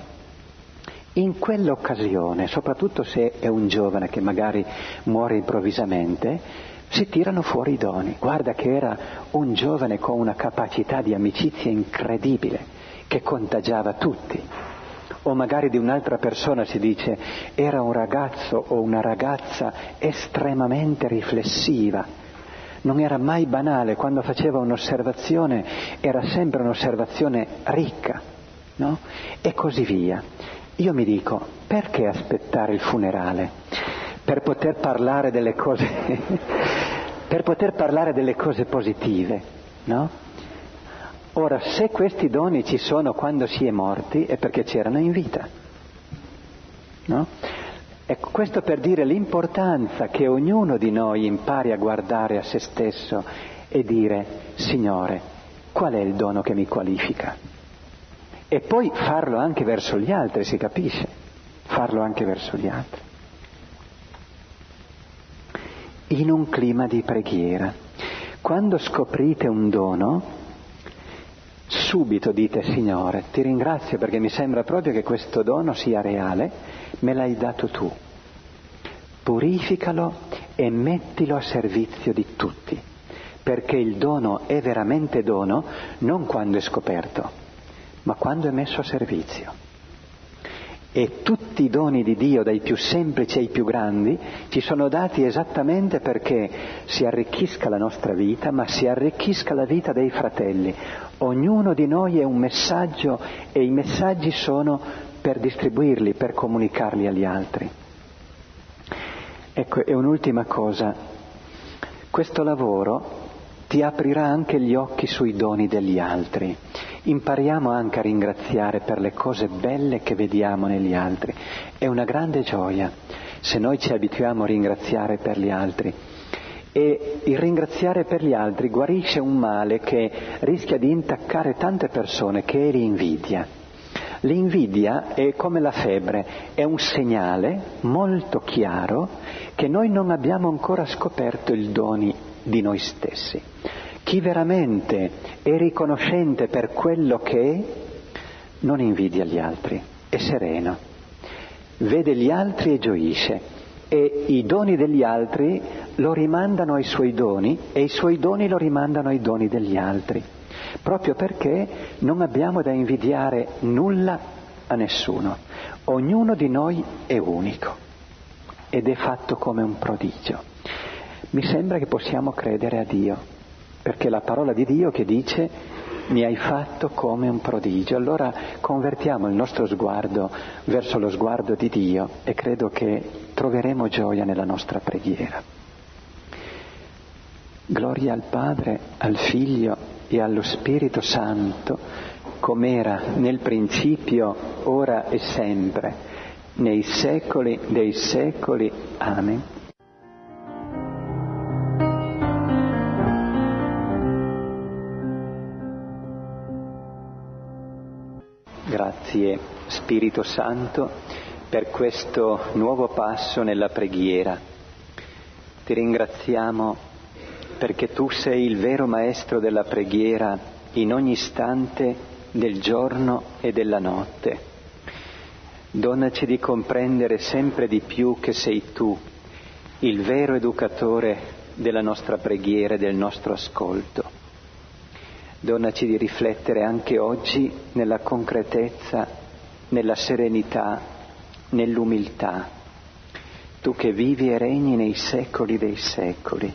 In quell'occasione, soprattutto se è un giovane che magari muore improvvisamente, si tirano fuori i doni. Guarda che era un giovane con una capacità di amicizia incredibile, che contagiava tutti. O magari di un'altra persona si dice: era un ragazzo o una ragazza estremamente riflessiva, non era mai banale, quando faceva un'osservazione era sempre un'osservazione ricca, no? E così via. Io mi dico, perché aspettare il funerale? Per poter parlare delle cose per poter parlare delle cose positive, no? Ora, se questi doni ci sono quando si è morti, è perché c'erano in vita, no? Ecco, questo per dire l'importanza che ognuno di noi impari a guardare a se stesso e dire: Signore, qual è il dono che mi qualifica? E poi farlo anche verso gli altri, si capisce? Farlo anche verso gli altri. In un clima di preghiera, quando scoprite un dono, subito dite: Signore, ti ringrazio perché mi sembra proprio che questo dono sia reale, me l'hai dato tu. Purificalo e mettilo a servizio di tutti, perché il dono è veramente dono non quando è scoperto, ma quando è messo a servizio. E tutti i doni di Dio, dai più semplici ai più grandi, ci sono dati esattamente perché si arricchisca la nostra vita, ma si arricchisca la vita dei fratelli. Ognuno di noi è un messaggio e i messaggi sono per distribuirli, per comunicarli agli altri. Ecco, e un'ultima cosa, questo lavoro ti aprirà anche gli occhi sui doni degli altri. Impariamo anche a ringraziare per le cose belle che vediamo negli altri. È una grande gioia se noi ci abituiamo a ringraziare per gli altri. E il ringraziare per gli altri guarisce un male che rischia di intaccare tante persone, che è l'invidia. L'invidia è come la febbre, è un segnale molto chiaro che noi non abbiamo ancora scoperto i doni di noi stessi. Chi veramente è riconoscente per quello che è, non invidia gli altri, è sereno, vede gli altri e gioisce, e i doni degli altri lo rimandano ai suoi doni e i suoi doni lo rimandano ai doni degli altri, proprio perché non abbiamo da invidiare nulla a nessuno. Ognuno di noi è unico ed è fatto come un prodigio. Mi sembra che possiamo credere a Dio, perché la parola di Dio che dice: mi hai fatto come un prodigio. Allora convertiamo il nostro sguardo verso lo sguardo di Dio e credo che troveremo gioia nella nostra preghiera. Gloria al Padre, al Figlio e allo Spirito Santo, com'era nel principio, ora e sempre, nei secoli dei secoli. Amen. Grazie Spirito Santo per questo nuovo passo nella preghiera. Ti ringraziamo perché tu sei il vero maestro della preghiera in ogni istante del giorno e della notte. Donaci di comprendere sempre di più che sei tu, il vero educatore della nostra preghiera e del nostro ascolto. Donaci di riflettere anche oggi nella concretezza, nella serenità, nell'umiltà. Tu che vivi e regni nei secoli dei secoli.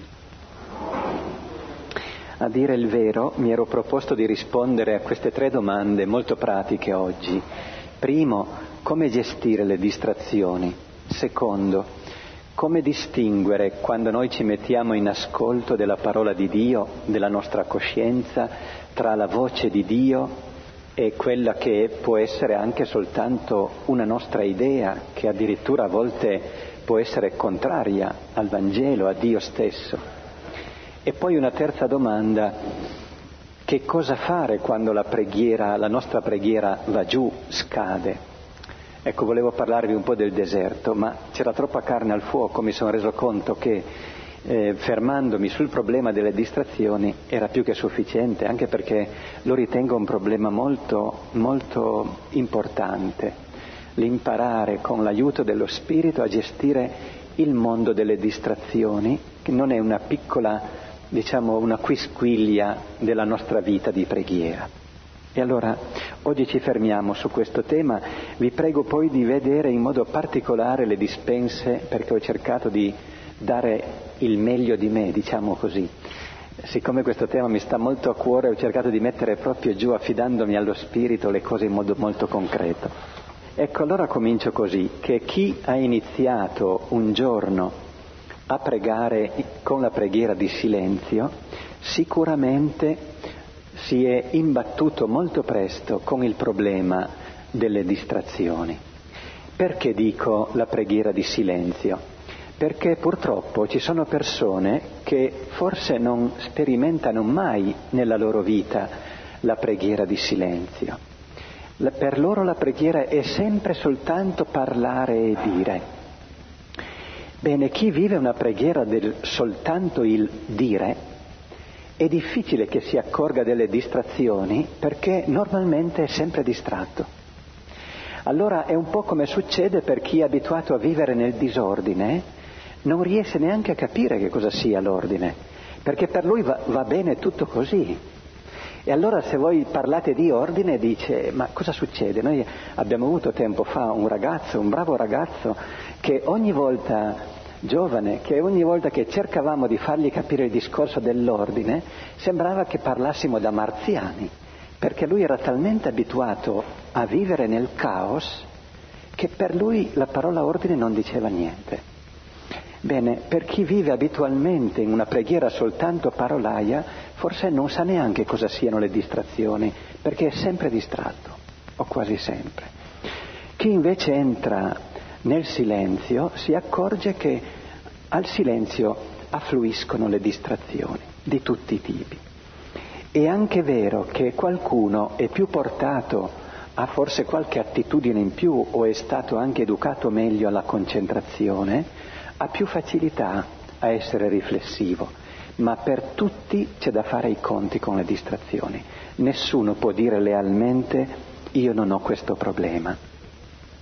A dire il vero, mi ero proposto di rispondere a queste tre domande molto pratiche oggi. Primo, come gestire le distrazioni? Secondo, come distinguere quando noi ci mettiamo in ascolto della parola di Dio, della nostra coscienza, tra la voce di Dio e quella che può essere anche soltanto una nostra idea, che addirittura a volte può essere contraria al Vangelo, a Dio stesso. E poi una terza domanda: che cosa fare quando la preghiera, la nostra preghiera va giù, scade? Ecco, volevo parlarvi un po' del deserto, ma c'era troppa carne al fuoco, mi sono reso conto che eh, fermandomi sul problema delle distrazioni era più che sufficiente, anche perché lo ritengo un problema molto, molto importante, l'imparare con l'aiuto dello Spirito a gestire il mondo delle distrazioni, che non è una piccola, diciamo, una quisquiglia della nostra vita di preghiera. E allora oggi ci fermiamo su questo tema. Vi prego poi di vedere in modo particolare le dispense, perché ho cercato di dare il meglio di me, diciamo così. Siccome questo tema mi sta molto a cuore, ho cercato di mettere proprio giù, affidandomi allo Spirito, le cose in modo molto concreto. Ecco, allora comincio così, che chi ha iniziato un giorno a pregare con la preghiera di silenzio, sicuramente si è imbattuto molto presto con il problema delle distrazioni. Perché dico la preghiera di silenzio? Perché purtroppo ci sono persone che forse non sperimentano mai nella loro vita la preghiera di silenzio. La, per loro la preghiera è sempre soltanto parlare e dire. Bene, chi vive una preghiera del soltanto il dire, è difficile che si accorga delle distrazioni, perché normalmente è sempre distratto. Allora è un po' come succede per chi è abituato a vivere nel disordine, non riesce neanche a capire che cosa sia l'ordine, perché per lui va, va bene tutto così. E allora se voi parlate di ordine dice: ma cosa succede? Noi abbiamo avuto tempo fa un ragazzo, un bravo ragazzo, che ogni volta... giovane, che ogni volta che cercavamo di fargli capire il discorso dell'ordine sembrava che parlassimo da marziani, perché lui era talmente abituato a vivere nel caos che per lui la parola ordine non diceva niente. Bene, per chi vive abitualmente in una preghiera soltanto parolaia, forse non sa neanche cosa siano le distrazioni, perché è sempre distratto, o quasi sempre. Chi invece entra nel silenzio si accorge che al silenzio affluiscono le distrazioni di tutti i tipi. È anche vero che qualcuno è più portato, ha forse qualche attitudine in più o è stato anche educato meglio alla concentrazione, ha più facilità a essere riflessivo, ma per tutti c'è da fare i conti con le distrazioni. Nessuno può dire lealmente: io non ho questo problema.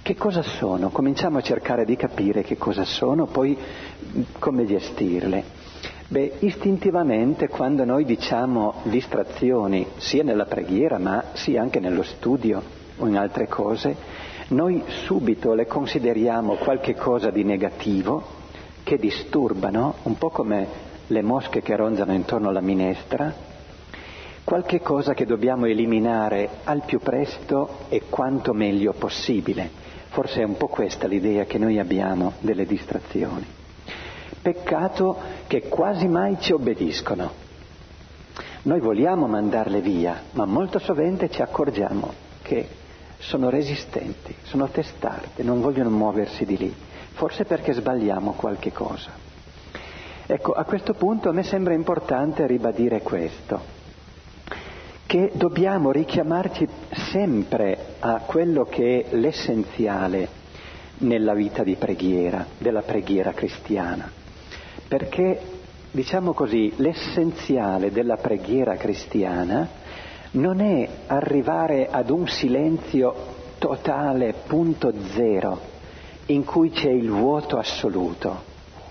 Che cosa sono? Cominciamo a cercare di capire che cosa sono, poi come gestirle. Beh, istintivamente quando noi diciamo distrazioni, sia nella preghiera ma sia anche nello studio o in altre cose, noi subito le consideriamo qualche cosa di negativo che disturbano, un po' come le mosche che ronzano intorno alla minestra, qualche cosa che dobbiamo eliminare al più presto e quanto meglio possibile. Forse è un po' questa l'idea che noi abbiamo delle distrazioni. Peccato che quasi mai ci obbediscono. Noi vogliamo mandarle via, ma molto sovente ci accorgiamo che sono resistenti, sono testarde, non vogliono muoversi di lì, forse perché sbagliamo qualche cosa. Ecco, a questo punto a me sembra importante ribadire questo, che dobbiamo richiamarci sempre a quello che è l'essenziale nella vita di preghiera, della preghiera cristiana, perché, diciamo così, l'essenziale della preghiera cristiana non è arrivare ad un silenzio totale, punto zero, in cui c'è il vuoto assoluto.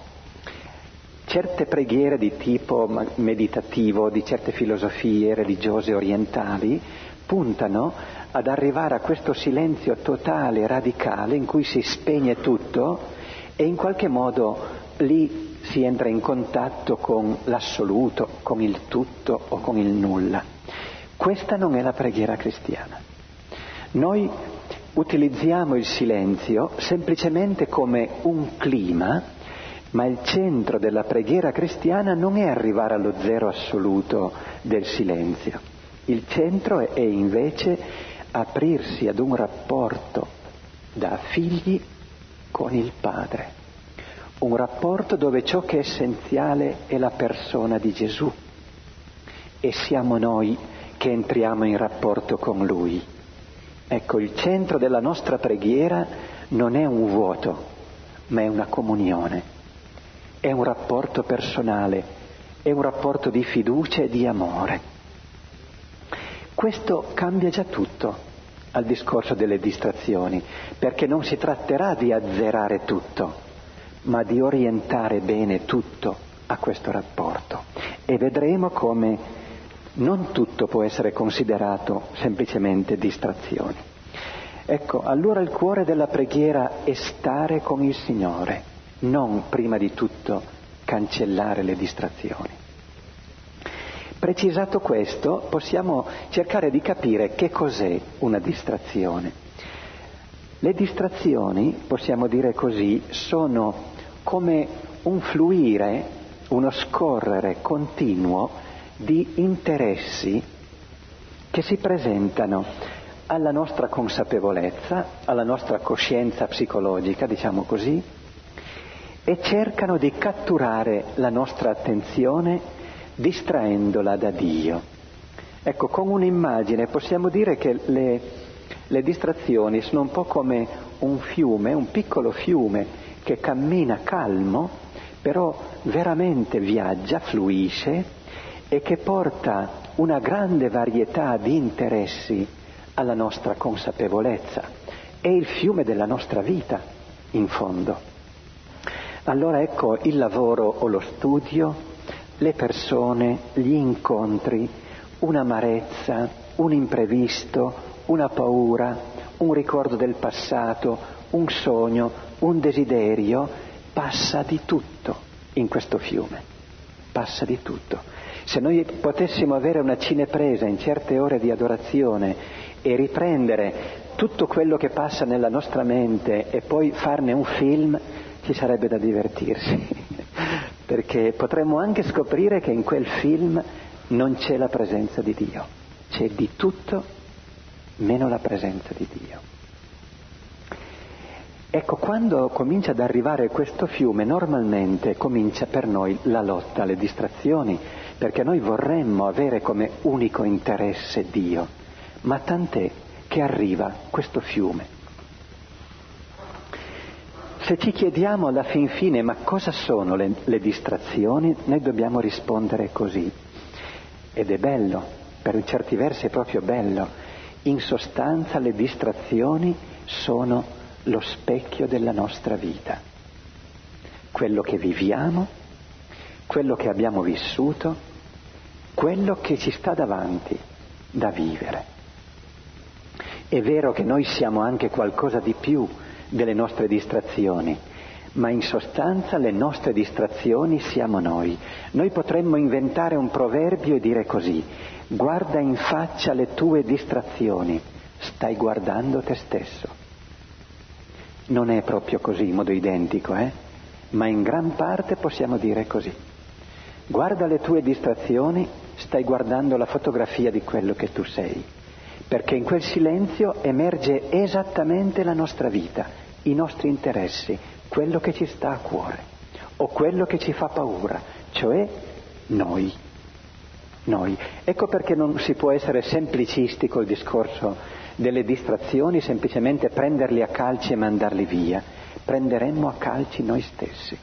Certe preghiere di tipo meditativo, di certe filosofie religiose orientali, puntano ad arrivare a questo silenzio totale, radicale, in cui si spegne tutto e in qualche modo lì si entra in contatto con l'assoluto, con il tutto o con il nulla. Questa non è la preghiera cristiana. Noi utilizziamo il silenzio semplicemente come un clima, ma il centro della preghiera cristiana non è arrivare allo zero assoluto del silenzio. Il centro è invece aprirsi ad un rapporto da figli con il Padre, un rapporto dove ciò che è essenziale è la persona di Gesù e siamo noi che entriamo in rapporto con Lui. Ecco, il centro della nostra preghiera non è un vuoto, ma è una comunione. È un rapporto personale, è un rapporto di fiducia e di amore. Questo cambia già tutto al discorso delle distrazioni, perché non si tratterà di azzerare tutto, ma di orientare bene tutto a questo rapporto. E vedremo come non tutto può essere considerato semplicemente distrazioni. Ecco, allora il cuore della preghiera è stare con il Signore, non prima di tutto cancellare le distrazioni. Precisato questo, possiamo cercare di capire che cos'è una distrazione. Le distrazioni, possiamo dire così, sono come un fluire, uno scorrere continuo di interessi che si presentano alla nostra consapevolezza, alla nostra coscienza psicologica, diciamo così, e cercano di catturare la nostra attenzione distraendola da Dio. Ecco, con un'immagine possiamo dire che le, le distrazioni sono un po' come un fiume, un piccolo fiume che cammina calmo, però veramente viaggia, fluisce e che porta una grande varietà di interessi alla nostra consapevolezza. È il fiume della nostra vita, in fondo. Allora ecco il lavoro o lo studio, le persone, gli incontri, un'amarezza, un imprevisto, una paura, un ricordo del passato, un sogno, un desiderio, passa di tutto in questo fiume, passa di tutto. Se noi potessimo avere una cinepresa in certe ore di adorazione e riprendere tutto quello che passa nella nostra mente e poi farne un film, ci sarebbe da divertirsi, perché potremmo anche scoprire che in quel film non c'è la presenza di Dio, c'è di tutto meno la presenza di Dio. Ecco, quando comincia ad arrivare questo fiume, normalmente comincia per noi la lotta alle distrazioni, perché noi vorremmo avere come unico interesse Dio, ma tant'è che arriva questo fiume. Se ci chiediamo alla fin fine ma cosa sono le, le distrazioni, noi dobbiamo rispondere così. Ed è bello, per certi versi è proprio bello. In sostanza le distrazioni sono lo specchio della nostra vita, quello che viviamo, quello che abbiamo vissuto, quello che ci sta davanti da vivere. È vero che noi siamo anche qualcosa di più delle nostre distrazioni, ma in sostanza le nostre distrazioni siamo noi. Noi potremmo inventare un proverbio e dire così: guarda in faccia le tue distrazioni, stai guardando te stesso. Non è proprio così in modo identico, eh? Ma in gran parte possiamo dire così. Guarda le tue distrazioni, stai guardando la fotografia di quello che tu sei, perché in quel silenzio emerge esattamente la nostra vita, i nostri interessi, quello che ci sta a cuore o quello che ci fa paura, cioè noi. Noi. Ecco perché non si può essere semplicisti col discorso delle distrazioni, semplicemente prenderli a calci e mandarli via. Prenderemmo a calci noi stessi.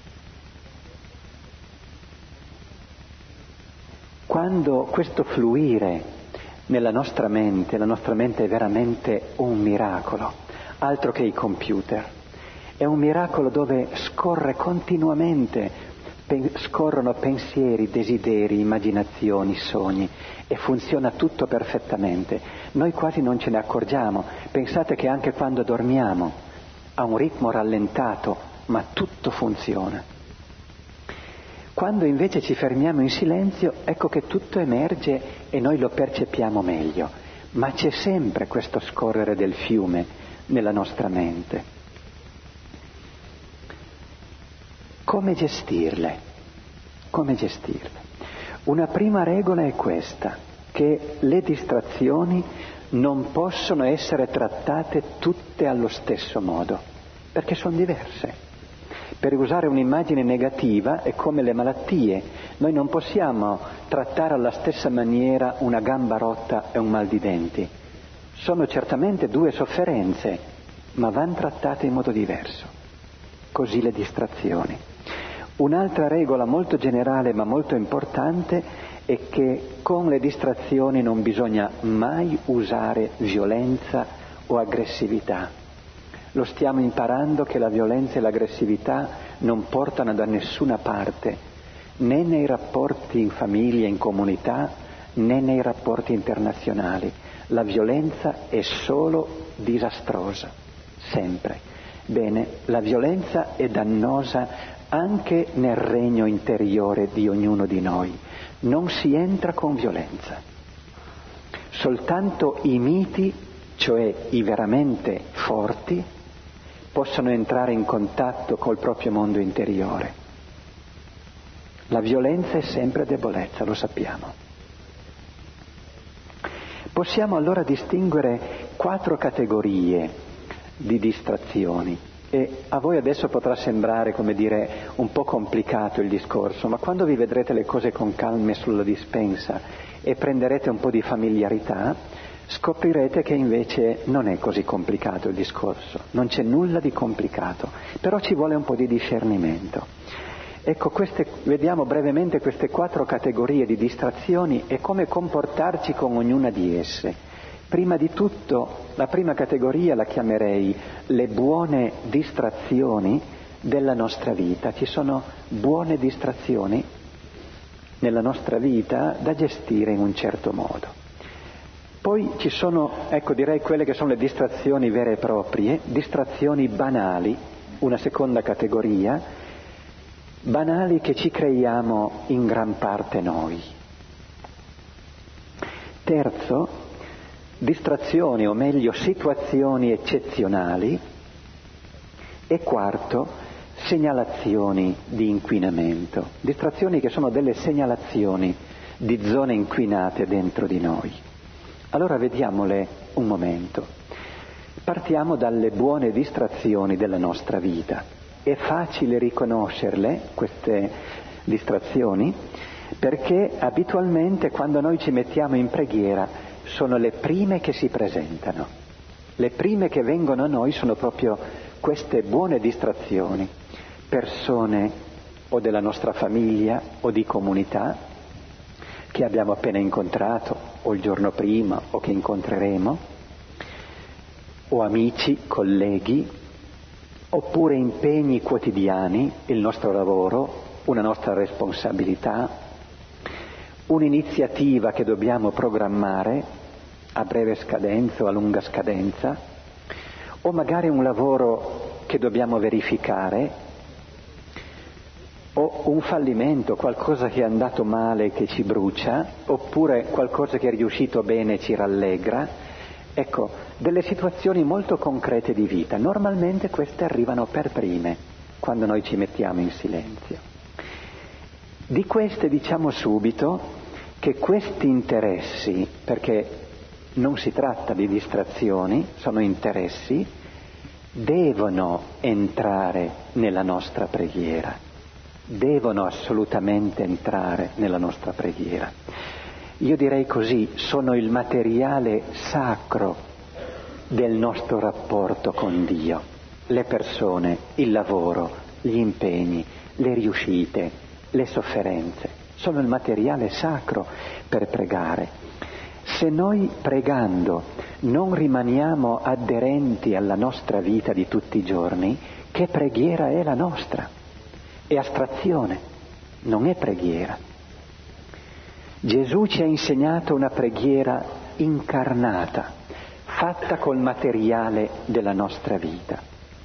Quando questo fluire nella nostra mente, la nostra mente è veramente un miracolo, altro che i computer. È un miracolo dove scorre continuamente, pen- scorrono pensieri, desideri, immaginazioni, sogni e funziona tutto perfettamente. Noi quasi non ce ne accorgiamo. Pensate che anche quando dormiamo ha un ritmo rallentato, ma tutto funziona. Quando invece ci fermiamo in silenzio, ecco che tutto emerge e noi lo percepiamo meglio. Ma c'è sempre questo scorrere del fiume nella nostra mente. Come gestirle? Come gestirle? Una prima regola è questa, che le distrazioni non possono essere trattate tutte allo stesso modo, perché sono diverse. Per usare un'immagine negativa è come le malattie, noi non possiamo trattare alla stessa maniera una gamba rotta e un mal di denti. Sono certamente due sofferenze, ma vanno trattate in modo diverso. Così le distrazioni. Un'altra regola molto generale ma molto importante è che con le distrazioni non bisogna mai usare violenza o aggressività. Lo stiamo imparando che la violenza e l'aggressività non portano da nessuna parte, né nei rapporti in famiglia, in comunità, né nei rapporti internazionali. La violenza è solo disastrosa, sempre. Bene, la violenza è dannosa anche nel regno interiore di ognuno di noi. Non si entra con violenza. Soltanto i miti, cioè i veramente forti, possono entrare in contatto col proprio mondo interiore. La violenza è sempre debolezza, lo sappiamo. Possiamo allora distinguere quattro categorie di distrazioni e a voi adesso potrà sembrare, come dire, un po' complicato il discorso, ma quando vi vedrete le cose con calma sulla dispensa e prenderete un po' di familiarità, scoprirete che invece non è così complicato il discorso, non c'è nulla di complicato, però ci vuole un po' di discernimento. Ecco, queste, vediamo brevemente queste quattro categorie di distrazioni e come comportarci con ognuna di esse. Prima di tutto, la prima categoria la chiamerei le buone distrazioni della nostra vita. Ci sono buone distrazioni nella nostra vita da gestire in un certo modo. Poi ci sono, ecco direi quelle che sono le distrazioni vere e proprie, distrazioni banali, una seconda categoria, banali che ci creiamo in gran parte noi. Terzo, distrazioni o meglio situazioni eccezionali. E quarto, segnalazioni di inquinamento, distrazioni che sono delle segnalazioni di zone inquinate dentro di noi. Allora vediamole un momento. Partiamo dalle buone distrazioni della nostra vita. È facile riconoscerle, queste distrazioni, perché abitualmente quando noi ci mettiamo in preghiera sono le prime che si presentano. Le prime che vengono a noi sono proprio queste buone distrazioni, persone o della nostra famiglia o di comunità che abbiamo appena incontrato o il giorno prima o che incontreremo, o amici, colleghi, oppure impegni quotidiani, il nostro lavoro, una nostra responsabilità, un'iniziativa che dobbiamo programmare a breve scadenza o a lunga scadenza, o magari un lavoro che dobbiamo verificare, o un fallimento, qualcosa che è andato male che ci brucia, oppure qualcosa che è riuscito bene e ci rallegra. Ecco, delle situazioni molto concrete di vita. Normalmente queste arrivano per prime, quando noi ci mettiamo in silenzio. Di queste diciamo subito che questi interessi, perché non si tratta di distrazioni, sono interessi, devono entrare nella nostra preghiera, devono assolutamente entrare nella nostra preghiera. Io direi così, sono il materiale sacro del nostro rapporto con Dio. Le persone, il lavoro, gli impegni, le riuscite, le sofferenze, sono il materiale sacro per pregare. Se noi pregando non rimaniamo aderenti alla nostra vita di tutti i giorni, che preghiera è la nostra? È astrazione, non è preghiera. Gesù ci ha insegnato una preghiera incarnata, fatta col materiale della nostra vita.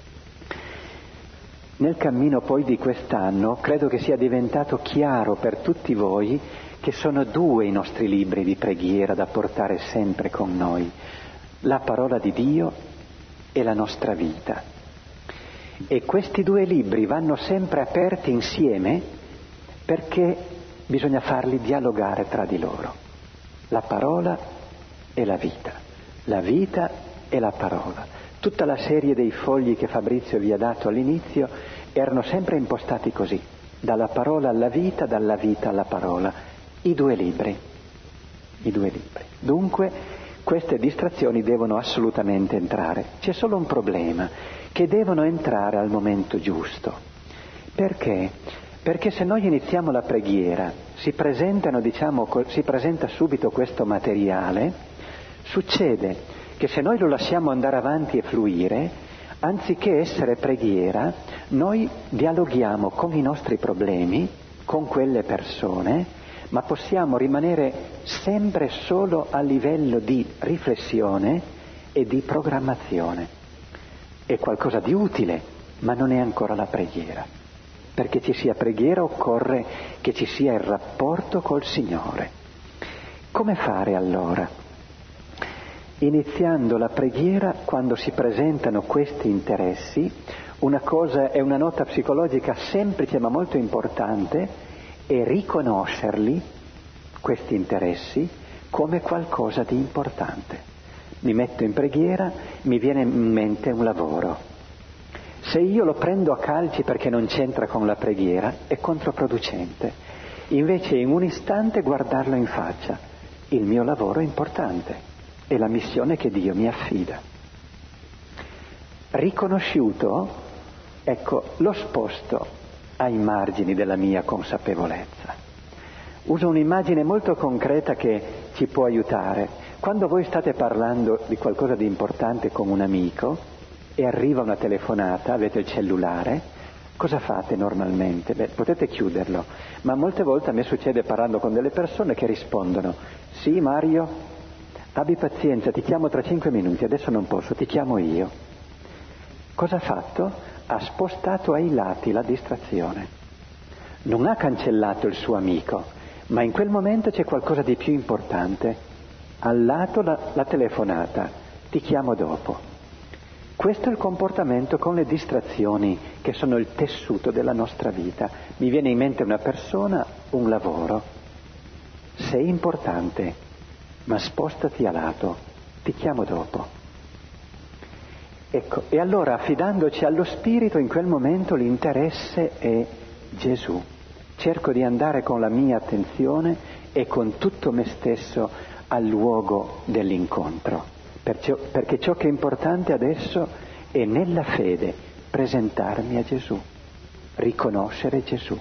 Nel cammino poi di quest'anno credo che sia diventato chiaro per tutti voi che sono due i nostri libri di preghiera da portare sempre con noi, la parola di Dio e la nostra vita. E questi due libri vanno sempre aperti insieme perché bisogna farli dialogare tra di loro, la parola e la vita, la vita e la parola. Tutta la serie dei fogli che Fabrizio vi ha dato all'inizio erano sempre impostati così, dalla parola alla vita, dalla vita alla parola, i due libri, i due libri. Dunque queste distrazioni devono assolutamente entrare, c'è solo un problema, che devono entrare al momento giusto. Perché? Perché se noi iniziamo la preghiera, si presentano, diciamo, si presenta subito questo materiale, succede che se noi lo lasciamo andare avanti e fluire, anziché essere preghiera, noi dialoghiamo con i nostri problemi, con quelle persone, ma possiamo rimanere sempre solo a livello di riflessione e di programmazione. È qualcosa di utile, ma non è ancora la preghiera. Perché ci sia preghiera occorre che ci sia il rapporto col Signore. Come fare allora? Iniziando la preghiera quando si presentano questi interessi, una cosa è una nota psicologica semplice ma molto importante, è riconoscerli, questi interessi, come qualcosa di importante. Mi metto in preghiera, mi viene in mente un lavoro. Se io lo prendo a calci perché non c'entra con la preghiera, è controproducente. Invece in un istante guardarlo in faccia. Il mio lavoro è importante, è la missione che Dio mi affida. Riconosciuto, ecco, lo sposto ai margini della mia consapevolezza. Uso un'immagine molto concreta che ci può aiutare. Quando voi state parlando di qualcosa di importante con un amico, e arriva una telefonata, avete il cellulare, cosa fate normalmente? Beh, potete chiuderlo, ma molte volte a me succede parlando con delle persone che rispondono: sì Mario, abbi pazienza, ti chiamo tra cinque minuti, adesso non posso, ti chiamo io. Cosa ha fatto? Ha spostato ai lati la distrazione. Non ha cancellato il suo amico, ma in quel momento c'è qualcosa di più importante. Al lato la, la telefonata, ti chiamo dopo. Questo è il comportamento con le distrazioni che sono il tessuto della nostra vita. Mi viene in mente una persona, un lavoro. Sei importante, ma spostati a lato, ti chiamo dopo. Ecco, e allora affidandoci allo Spirito in quel momento l'interesse è Gesù. Cerco di andare con la mia attenzione e con tutto me stesso al luogo dell'incontro. Perciò, perché ciò che è importante adesso è nella fede presentarmi a Gesù, riconoscere Gesù.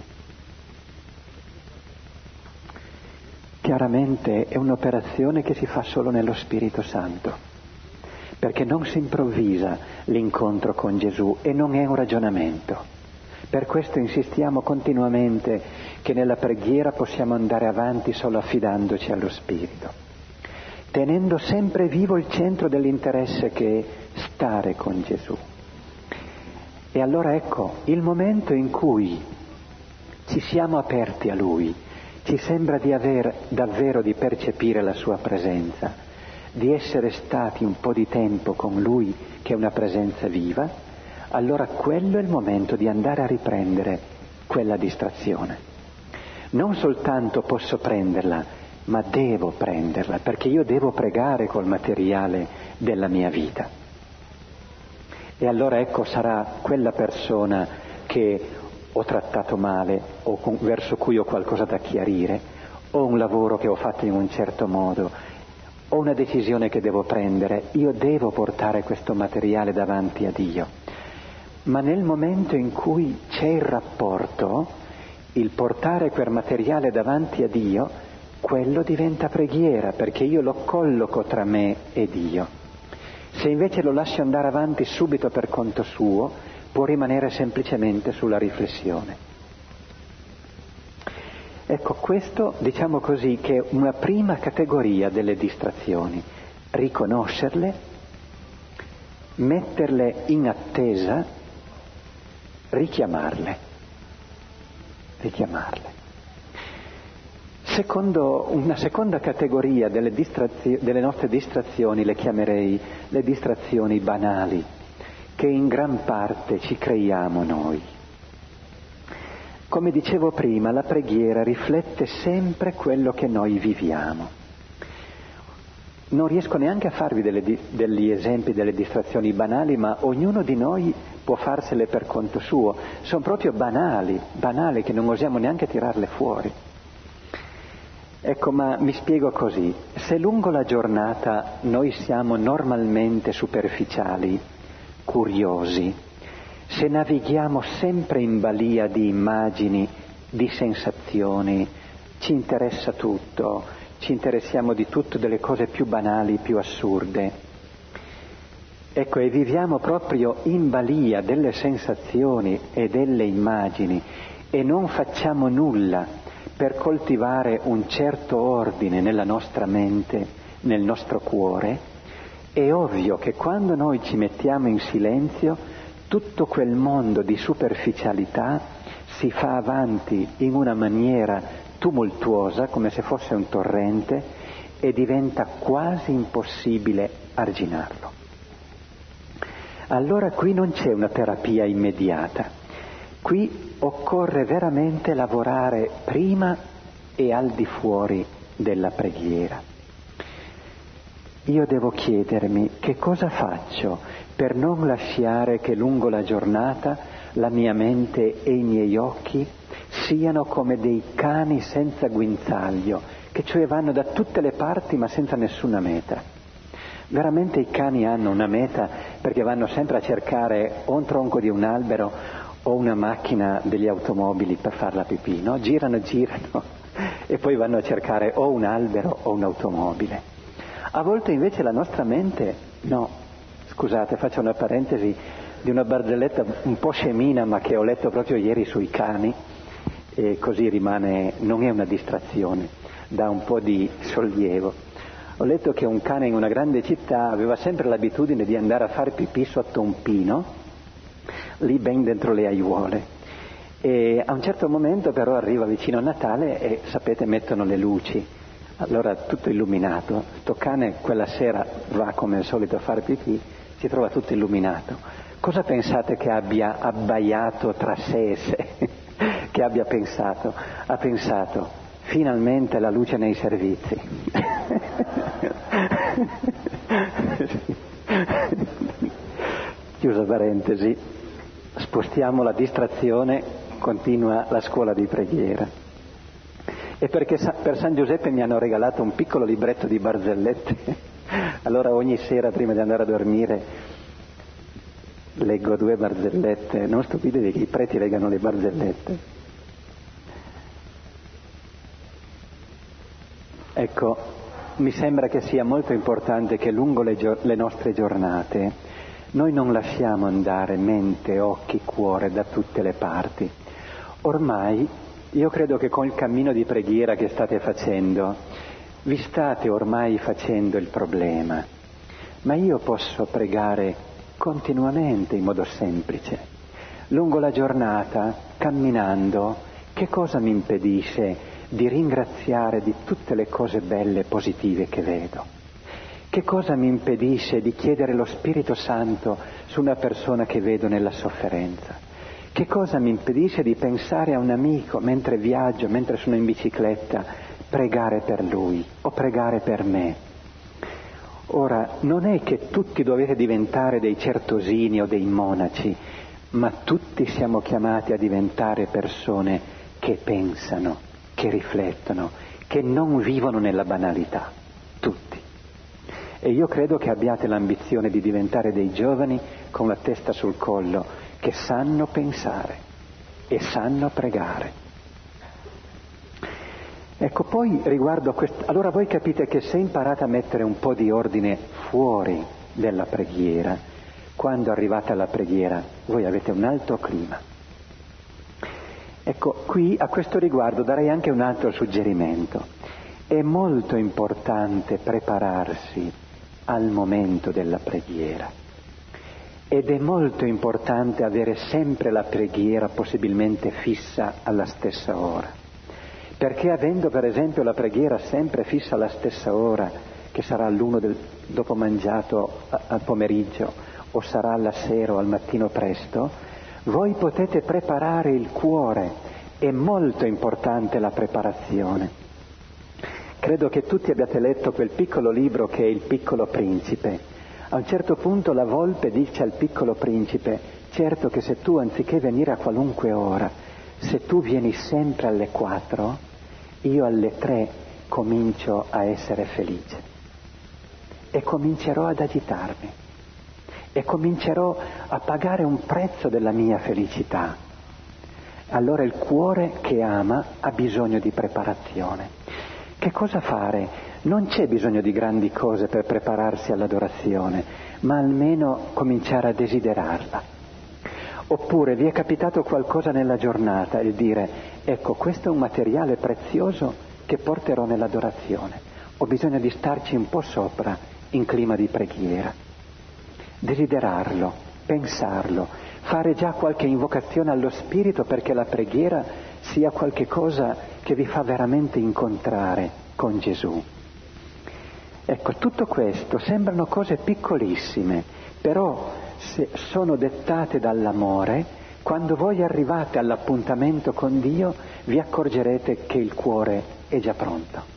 Chiaramente è un'operazione che si fa solo nello Spirito Santo, perché non si improvvisa l'incontro con Gesù e non è un ragionamento. Per questo insistiamo continuamente che nella preghiera possiamo andare avanti solo affidandoci allo Spirito, tenendo sempre vivo il centro dell'interesse che è stare con Gesù. E allora ecco, il momento in cui ci siamo aperti a Lui, ci sembra di aver davvero di percepire la Sua presenza, di essere stati un po' di tempo con Lui, che è una presenza viva, allora quello è il momento di andare a riprendere quella distrazione. Non soltanto posso prenderla, ma devo prenderla, perché io devo pregare col materiale della mia vita. E allora ecco, sarà quella persona che ho trattato male, o con, verso cui ho qualcosa da chiarire, o un lavoro che ho fatto in un certo modo, o una decisione che devo prendere. Io devo portare questo materiale davanti a Dio. Ma nel momento in cui c'è il rapporto, il portare quel materiale davanti a Dio, quello diventa preghiera, perché io lo colloco tra me e Dio. Se invece lo lascio andare avanti subito per conto suo, può rimanere semplicemente sulla riflessione. Ecco, questo, diciamo così, che è una prima categoria delle distrazioni: riconoscerle, metterle in attesa, richiamarle, richiamarle. Secondo, una seconda categoria delle, distrazio- delle nostre distrazioni le chiamerei le distrazioni banali, che in gran parte ci creiamo noi. Come dicevo prima, la preghiera riflette sempre quello che noi viviamo. Non riesco neanche a farvi delle, degli esempi delle distrazioni banali, ma ognuno di noi può farsele per conto suo. Sono proprio banali, banali, che non osiamo neanche tirarle fuori. Ecco, ma mi spiego così: se lungo la giornata noi siamo normalmente superficiali, curiosi, se navighiamo sempre in balia di immagini, di sensazioni, ci interessa tutto, ci interessiamo di tutto, delle cose più banali, più assurde, ecco, e viviamo proprio in balia delle sensazioni e delle immagini e non facciamo nulla per coltivare un certo ordine nella nostra mente, nel nostro cuore, è ovvio che quando noi ci mettiamo in silenzio, tutto quel mondo di superficialità si fa avanti in una maniera tumultuosa, come se fosse un torrente, e diventa quasi impossibile arginarlo. Allora qui non c'è una terapia immediata. Qui occorre veramente lavorare prima e al di fuori della preghiera. Io devo chiedermi che cosa faccio per non lasciare che lungo la giornata la mia mente e i miei occhi siano come dei cani senza guinzaglio, che cioè vanno da tutte le parti ma senza nessuna meta. Veramente i cani hanno una meta, perché vanno sempre a cercare o un tronco di un albero o una macchina degli automobili per far la pipì, no? Girano, girano e poi vanno a cercare o un albero o un'automobile. A volte invece la nostra mente, no, scusate, faccio una parentesi di una barzelletta un po' scemina, ma che ho letto proprio ieri sui cani, e così rimane, non è una distrazione, dà un po' di sollievo. Ho letto che un cane in una grande città aveva sempre l'abitudine di andare a fare pipì sotto un pino, lì ben dentro le aiuole, e a un certo momento però arriva vicino a Natale e sapete mettono le luci, allora tutto illuminato. Sto cane quella sera va come al solito a fare pipì, si trova tutto illuminato. Cosa pensate che abbia abbaiato tra sé e sé? Che abbia pensato? Ha pensato: finalmente la luce nei servizi. Chiusa parentesi, spostiamo la distrazione, continua la scuola di preghiera. E perché per San Giuseppe mi hanno regalato un piccolo libretto di barzellette, allora ogni sera prima di andare a dormire leggo due barzellette. Non stupitevi che i preti leggano le barzellette. Ecco, mi sembra che sia molto importante che lungo le, gio- le nostre giornate noi non lasciamo andare mente, occhi, cuore da tutte le parti. Ormai io credo che con il cammino di preghiera che state facendo vi state ormai facendo il problema, ma io posso pregare continuamente in modo semplice. Lungo la giornata, camminando, che cosa mi impedisce di ringraziare di tutte le cose belle e positive che vedo? Che cosa mi impedisce di chiedere lo Spirito Santo su una persona che vedo nella sofferenza? Che cosa mi impedisce di pensare a un amico mentre viaggio, mentre sono in bicicletta, pregare per lui o pregare per me? Ora, non è che tutti dovete diventare dei certosini o dei monaci, ma tutti siamo chiamati a diventare persone che pensano, che riflettono, che non vivono nella banalità, tutti. E io credo che abbiate l'ambizione di diventare dei giovani con la testa sul collo, che sanno pensare e sanno pregare. Ecco, poi riguardo a questo, allora voi capite che se imparate a mettere un po' di ordine fuori della preghiera, quando arrivate alla preghiera voi avete un altro clima. Ecco, qui a questo riguardo darei anche un altro suggerimento. È molto importante prepararsi al momento della preghiera ed è molto importante avere sempre la preghiera possibilmente fissa alla stessa ora, perché avendo per esempio la preghiera sempre fissa alla stessa ora, che sarà all'uno del dopo mangiato al pomeriggio o sarà alla sera o al mattino presto, voi potete preparare il cuore. È molto importante la preparazione. Credo che tutti abbiate letto quel piccolo libro che è Il Piccolo Principe. A un certo punto la volpe dice al piccolo principe: certo che se tu anziché venire a qualunque ora, se tu vieni sempre alle quattro, io alle tre comincio a essere felice e comincerò ad agitarmi e comincerò a pagare un prezzo della mia felicità. Allora il cuore che ama ha bisogno di preparazione. Che cosa fare? Non c'è bisogno di grandi cose per prepararsi all'adorazione, ma almeno cominciare a desiderarla. Oppure vi è capitato qualcosa nella giornata e dire: ecco, questo è un materiale prezioso che porterò nell'adorazione. Ho bisogno di starci un po' sopra in clima di preghiera. Desiderarlo, pensarlo, fare già qualche invocazione allo Spirito perché la preghiera sia qualche cosa che vi fa veramente incontrare con Gesù. Ecco, tutto questo sembrano cose piccolissime, però se sono dettate dall'amore, quando voi arrivate all'appuntamento con Dio vi accorgerete che il cuore è già pronto.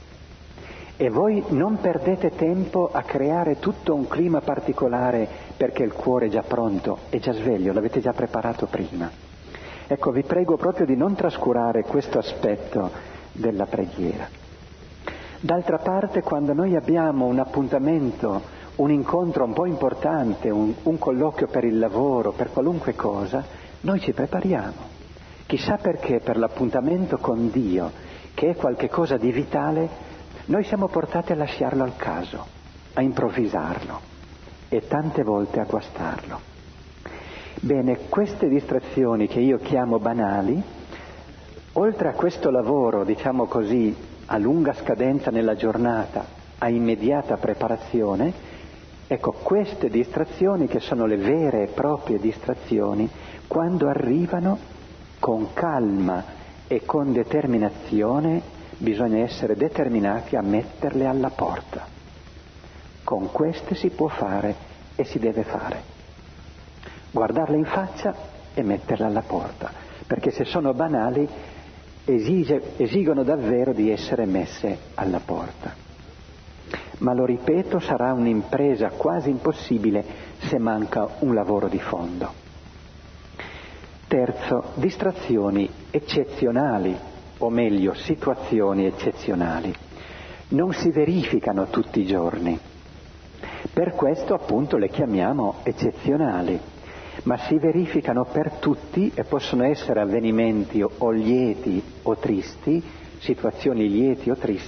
E voi non perdete tempo a creare tutto un clima particolare perché il cuore è già pronto, è già sveglio, l'avete già preparato prima. Ecco, vi prego proprio di non trascurare questo aspetto della preghiera. D'altra parte, quando noi abbiamo un appuntamento, un incontro un po' importante, un, un colloquio per il lavoro, per qualunque cosa, noi ci prepariamo. Chissà perché per l'appuntamento con Dio, che è qualche cosa di vitale, noi siamo portati a lasciarlo al caso, a improvvisarlo e tante volte a guastarlo. Bene, queste distrazioni che io chiamo banali, oltre a questo lavoro, diciamo così, a lunga scadenza nella giornata, a immediata preparazione, ecco, queste distrazioni che sono le vere e proprie distrazioni, quando arrivano con calma e con determinazione, bisogna essere determinati a metterle alla porta. Con queste si può fare e si deve fare. Guardarle in faccia e metterle alla porta, perché se sono banali esige, esigono davvero di essere messe alla porta. Ma lo ripeto, sarà un'impresa quasi impossibile se manca un lavoro di fondo. Terzo, distrazioni eccezionali, o meglio situazioni eccezionali, non si verificano tutti i giorni. Per questo appunto le chiamiamo eccezionali, ma si verificano per tutti e possono essere avvenimenti o lieti o tristi, situazioni lieti o tristi,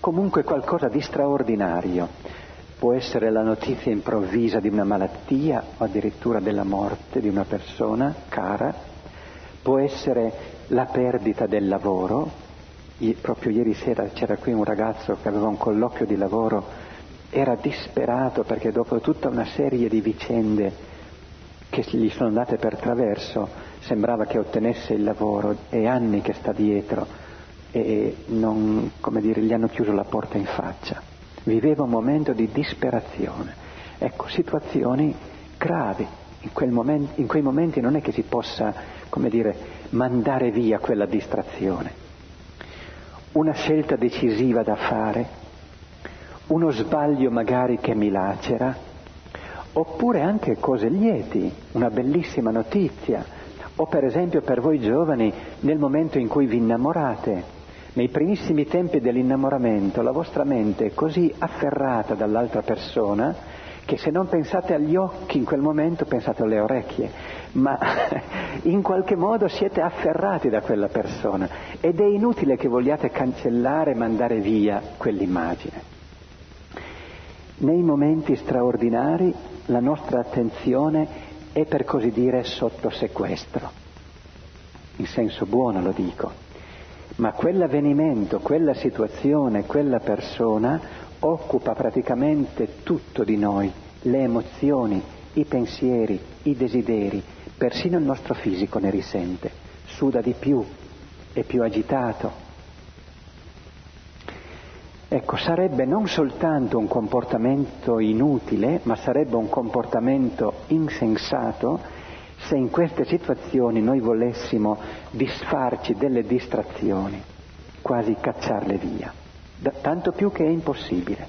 comunque qualcosa di straordinario. Può essere la notizia improvvisa di una malattia o addirittura della morte di una persona cara, può essere la perdita del lavoro. I, proprio ieri sera c'era qui un ragazzo che aveva un colloquio di lavoro, era disperato perché dopo tutta una serie di vicende che gli sono andate per traverso sembrava che ottenesse il lavoro, è anni che sta dietro e non, come dire, gli hanno chiuso la porta in faccia. Viveva un momento di disperazione. Ecco, situazioni gravi. In, quel momento, in quei momenti non è che si possa, come dire, mandare via quella distrazione. Una scelta decisiva da fare, uno sbaglio magari che mi lacera, oppure anche cose lieti, una bellissima notizia, o per esempio per voi giovani nel momento in cui vi innamorate, nei primissimi tempi dell'innamoramento la vostra mente è così afferrata dall'altra persona che se non pensate agli occhi in quel momento pensate alle orecchie, ma in qualche modo siete afferrati da quella persona ed è inutile che vogliate cancellare e mandare via quell'immagine. Nei momenti straordinari la nostra attenzione è, per così dire, sotto sequestro, in senso buono lo dico, ma quell'avvenimento, quella situazione, quella persona occupa praticamente tutto di noi, le emozioni, i pensieri, i desideri, persino il nostro fisico ne risente, suda di più, è più agitato. Ecco, sarebbe non soltanto un comportamento inutile, ma sarebbe un comportamento insensato se in queste situazioni noi volessimo disfarci delle distrazioni, quasi cacciarle via, da, tanto più che è impossibile.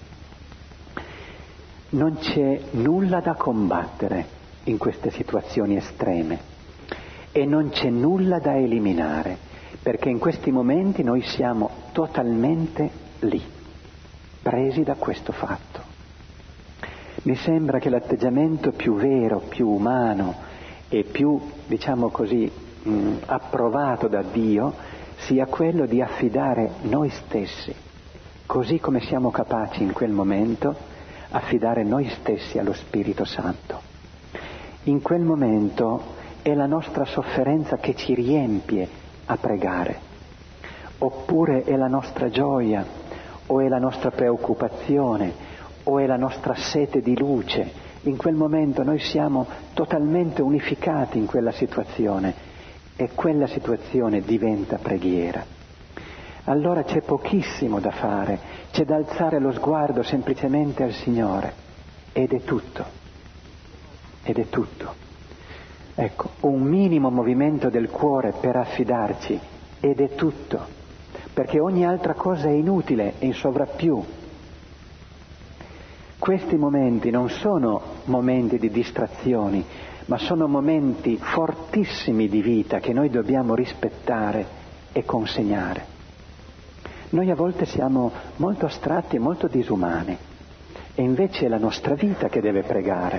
Non c'è nulla da combattere in queste situazioni estreme e non c'è nulla da eliminare, perché in questi momenti noi siamo totalmente lì, presi da questo fatto. Mi sembra che l'atteggiamento più vero, più umano e più, diciamo così, mh, approvato da Dio sia quello di affidare noi stessi, così come siamo capaci in quel momento, affidare noi stessi allo Spirito Santo. In quel momento è la nostra sofferenza che ci riempie a pregare, oppure è la nostra gioia, o è la nostra preoccupazione, o è la nostra sete di luce. In quel momento noi siamo totalmente unificati in quella situazione e quella situazione diventa preghiera. Allora c'è pochissimo da fare, c'è da alzare lo sguardo semplicemente al Signore ed è tutto, ed è tutto. Ecco, un minimo movimento del cuore per affidarci ed è tutto. Perché ogni altra cosa è inutile, è in sovrappiù. Questi momenti non sono momenti di distrazioni, ma sono momenti fortissimi di vita che noi dobbiamo rispettare e consegnare. Noi a volte siamo molto astratti e molto disumani, e invece è la nostra vita che deve pregare.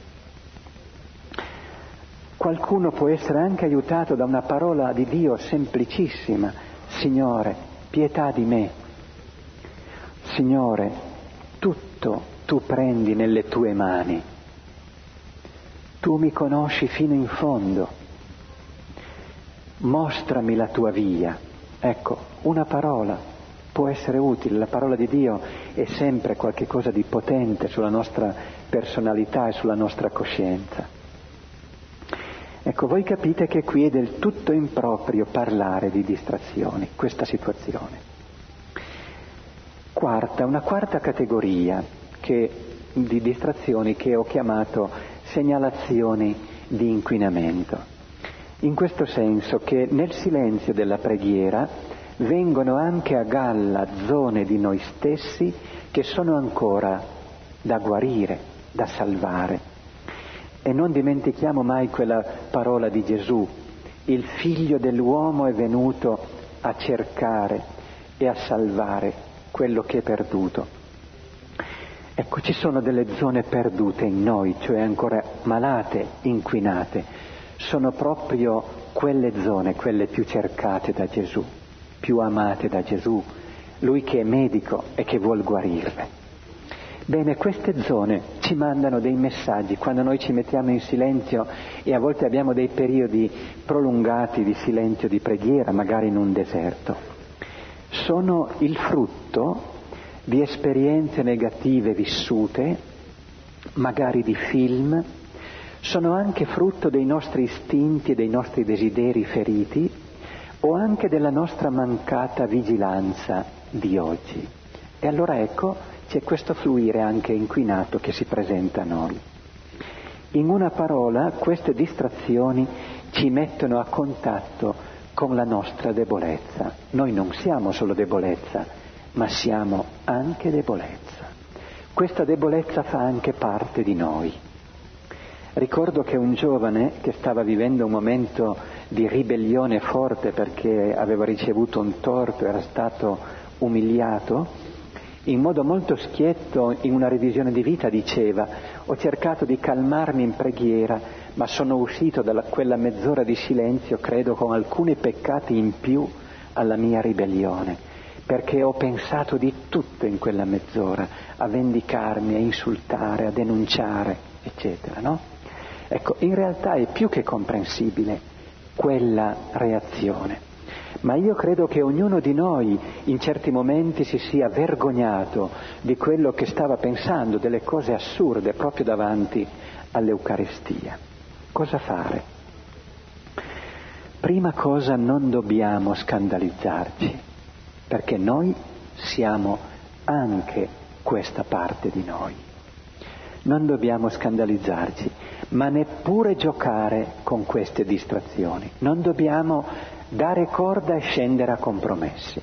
Qualcuno può essere anche aiutato da una parola di Dio semplicissima: Signore, pietà di me. Signore, tutto tu prendi nelle tue mani. Tu mi conosci fino in fondo. Mostrami la tua via. Ecco, una parola può essere utile. La parola di Dio è sempre qualche cosa di potente sulla nostra personalità e sulla nostra coscienza. Ecco, voi capite che qui è del tutto improprio parlare di distrazioni, questa situazione. Quarta, una quarta categoria che, di distrazioni che ho chiamato segnalazioni di inquinamento. In questo senso che nel silenzio della preghiera vengono anche a galla zone di noi stessi che sono ancora da guarire, da salvare. E non dimentichiamo mai quella parola di Gesù: il figlio dell'uomo è venuto a cercare e a salvare quello che è perduto. Ecco, ci sono delle zone perdute in noi, cioè ancora malate, inquinate. Sono proprio quelle zone, quelle più cercate da Gesù, più amate da Gesù, lui che è medico e che vuol guarirle. Bene, queste zone ci mandano dei messaggi quando noi ci mettiamo in silenzio e a volte abbiamo dei periodi prolungati di silenzio, di preghiera, magari in un deserto. Sono il frutto di esperienze negative vissute, magari di film, sono anche frutto dei nostri istinti e dei nostri desideri feriti o anche della nostra mancata vigilanza di oggi. E allora ecco, c'è questo fluire anche inquinato che si presenta a noi. In una parola, queste distrazioni ci mettono a contatto con la nostra debolezza. Noi non siamo solo debolezza, ma siamo anche debolezza. Questa debolezza fa anche parte di noi. Ricordo che un giovane che stava vivendo un momento di ribellione forte perché aveva ricevuto un torto, era stato umiliato, in modo molto schietto in una revisione di vita diceva: ho cercato di calmarmi in preghiera, ma sono uscito da quella mezz'ora di silenzio, credo, con alcuni peccati in più alla mia ribellione, perché ho pensato di tutto in quella mezz'ora, a vendicarmi, a insultare, a denunciare, eccetera, no? Ecco, in realtà è più che comprensibile quella reazione. Ma io credo che ognuno di noi in certi momenti si sia vergognato di quello che stava pensando, delle cose assurde proprio davanti all'Eucaristia. Cosa fare? Prima cosa, non dobbiamo scandalizzarci, perché noi siamo anche questa parte di noi. Non dobbiamo scandalizzarci, ma neppure giocare con queste distrazioni. Non dobbiamo dare corda e scendere a compromessi,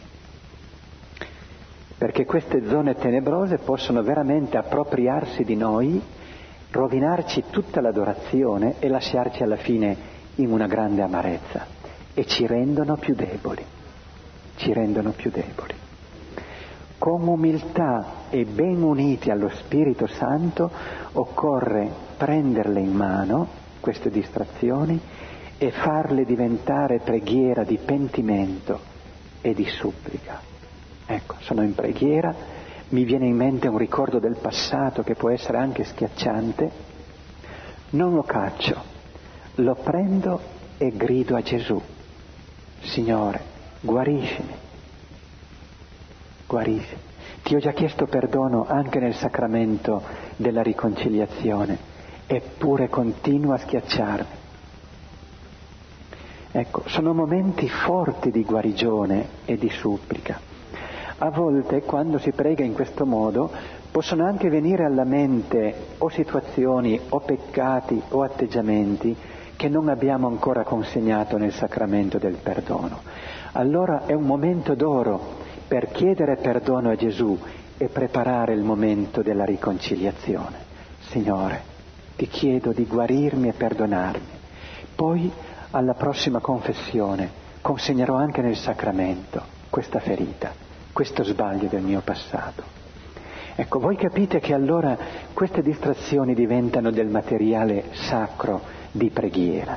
perché queste zone tenebrose possono veramente appropriarsi di noi, rovinarci tutta l'adorazione e lasciarci alla fine in una grande amarezza, e ci rendono più deboli, ci rendono più deboli. Con umiltà e ben uniti allo Spirito Santo occorre prenderle in mano, queste distrazioni, e farle diventare preghiera di pentimento e di supplica. Ecco, sono in preghiera, mi viene in mente un ricordo del passato che può essere anche schiacciante, non lo caccio, lo prendo e grido a Gesù: Signore, guariscimi, guariscimi. Ti ho già chiesto perdono anche nel sacramento della riconciliazione, eppure continua a schiacciarmi. Ecco, sono momenti forti di guarigione e di supplica. A volte, quando si prega in questo modo, possono anche venire alla mente o situazioni, o peccati, o atteggiamenti che non abbiamo ancora consegnato nel sacramento del perdono. Allora è un momento d'oro per chiedere perdono a Gesù e preparare il momento della riconciliazione. Signore, ti chiedo di guarirmi e perdonarmi. Poi, alla prossima confessione, consegnerò anche nel sacramento questa ferita, questo sbaglio del mio passato. Ecco, voi capite che allora queste distrazioni diventano del materiale sacro di preghiera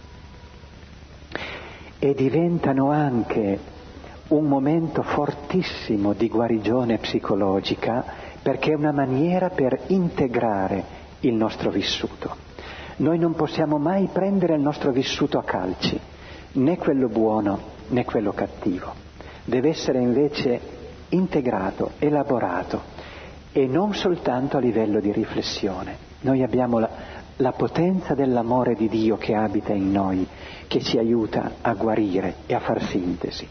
e diventano anche un momento fortissimo di guarigione psicologica, perché è una maniera per integrare il nostro vissuto. Noi non possiamo mai prendere il nostro vissuto a calci, né quello buono né quello cattivo. Deve essere invece integrato, elaborato, e non soltanto a livello di riflessione. Noi abbiamo la, la potenza dell'amore di Dio che abita in noi, che ci aiuta a guarire e a far sintesi.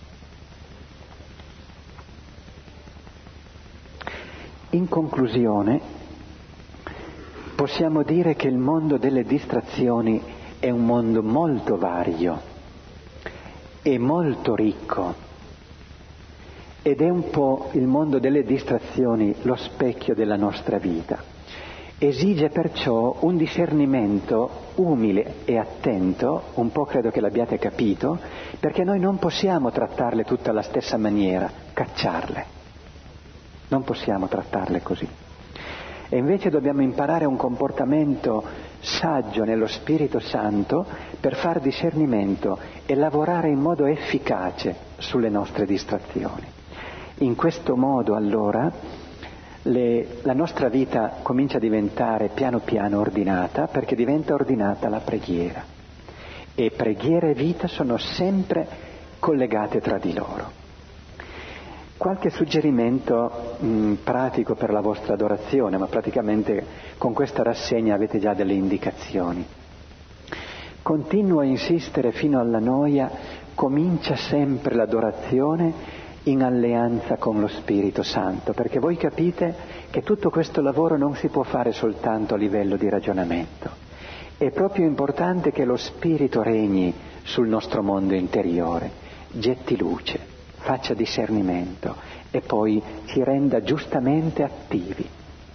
In conclusione, possiamo dire che il mondo delle distrazioni è un mondo molto vario e molto ricco, ed è un po' il mondo delle distrazioni lo specchio della nostra vita. Esige perciò un discernimento umile e attento, un po' credo che l'abbiate capito, perché noi non possiamo trattarle tutte alla stessa maniera, cacciarle. Non possiamo trattarle così. E invece dobbiamo imparare un comportamento saggio nello Spirito Santo per far discernimento e lavorare in modo efficace sulle nostre distrazioni. In questo modo allora le, la nostra vita comincia a diventare piano piano ordinata, perché diventa ordinata la preghiera. E preghiera e vita sono sempre collegate tra di loro. Qualche suggerimento mh, pratico per la vostra adorazione, ma praticamente con questa rassegna avete già delle indicazioni. Continuo a insistere fino alla noia, comincia sempre l'adorazione in alleanza con lo Spirito Santo, perché voi capite che tutto questo lavoro non si può fare soltanto a livello di ragionamento. È proprio importante che lo Spirito regni sul nostro mondo interiore, getti luce, faccia discernimento e poi ci renda giustamente attivi.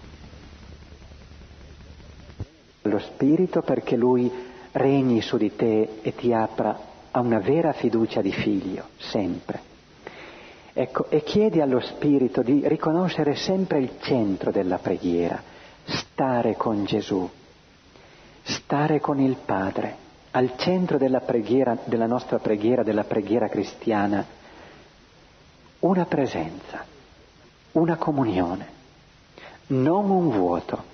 Lo Spirito perché Lui regni su di te e ti apra a una vera fiducia di figlio, sempre. Ecco, e chiedi allo Spirito di riconoscere sempre il centro della preghiera, stare con Gesù, stare con il Padre, al centro della preghiera, della nostra preghiera, della preghiera cristiana, una presenza, una comunione, non un vuoto.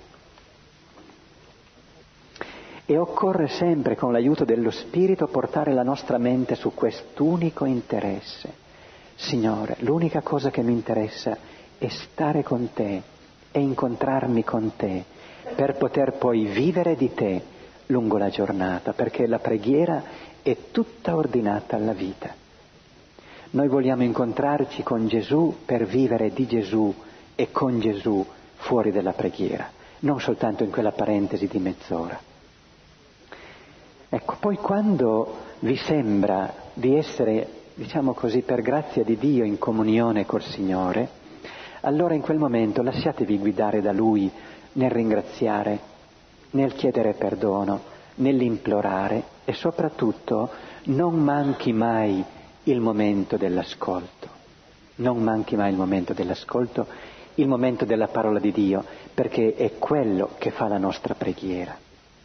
E occorre sempre, con l'aiuto dello Spirito, portare la nostra mente su quest'unico interesse. Signore, l'unica cosa che mi interessa è stare con te e incontrarmi con te, per poter poi vivere di te lungo la giornata, perché la preghiera è tutta ordinata alla vita. Noi vogliamo incontrarci con Gesù per vivere di Gesù e con Gesù fuori dalla preghiera, non soltanto in quella parentesi di mezz'ora. Ecco, poi quando vi sembra di essere, diciamo così, per grazia di Dio in comunione col Signore, allora in quel momento lasciatevi guidare da Lui nel ringraziare, nel chiedere perdono, nell'implorare e soprattutto non manchi mai il momento dell'ascolto, non manchi mai il momento dell'ascolto, il momento della parola di Dio, perché è quello che fa la nostra preghiera.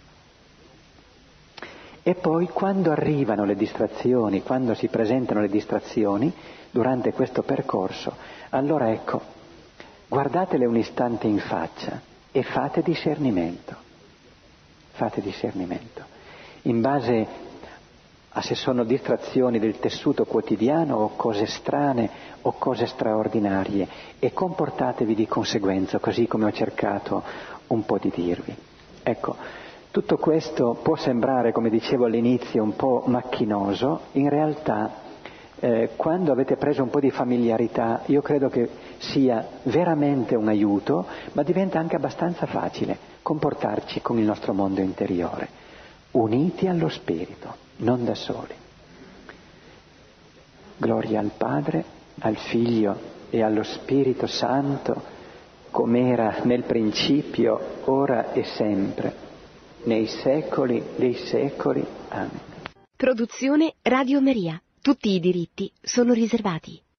E poi quando arrivano le distrazioni, quando si presentano le distrazioni durante questo percorso, allora ecco, guardatele un istante in faccia e fate discernimento, fate discernimento, in base a se sono distrazioni del tessuto quotidiano o cose strane o cose straordinarie, e comportatevi di conseguenza, così come ho cercato un po' di dirvi. Ecco, tutto questo può sembrare, come dicevo all'inizio, un po' macchinoso, in realtà eh, quando avete preso un po' di familiarità io credo che sia veramente un aiuto, ma diventa anche abbastanza facile comportarci con il nostro mondo interiore, uniti allo Spirito, non da soli. Gloria al Padre, al Figlio e allo Spirito Santo, come era nel principio, ora e sempre, nei secoli dei secoli. Amen. Produzione Radio Maria. Tutti i diritti sono riservati.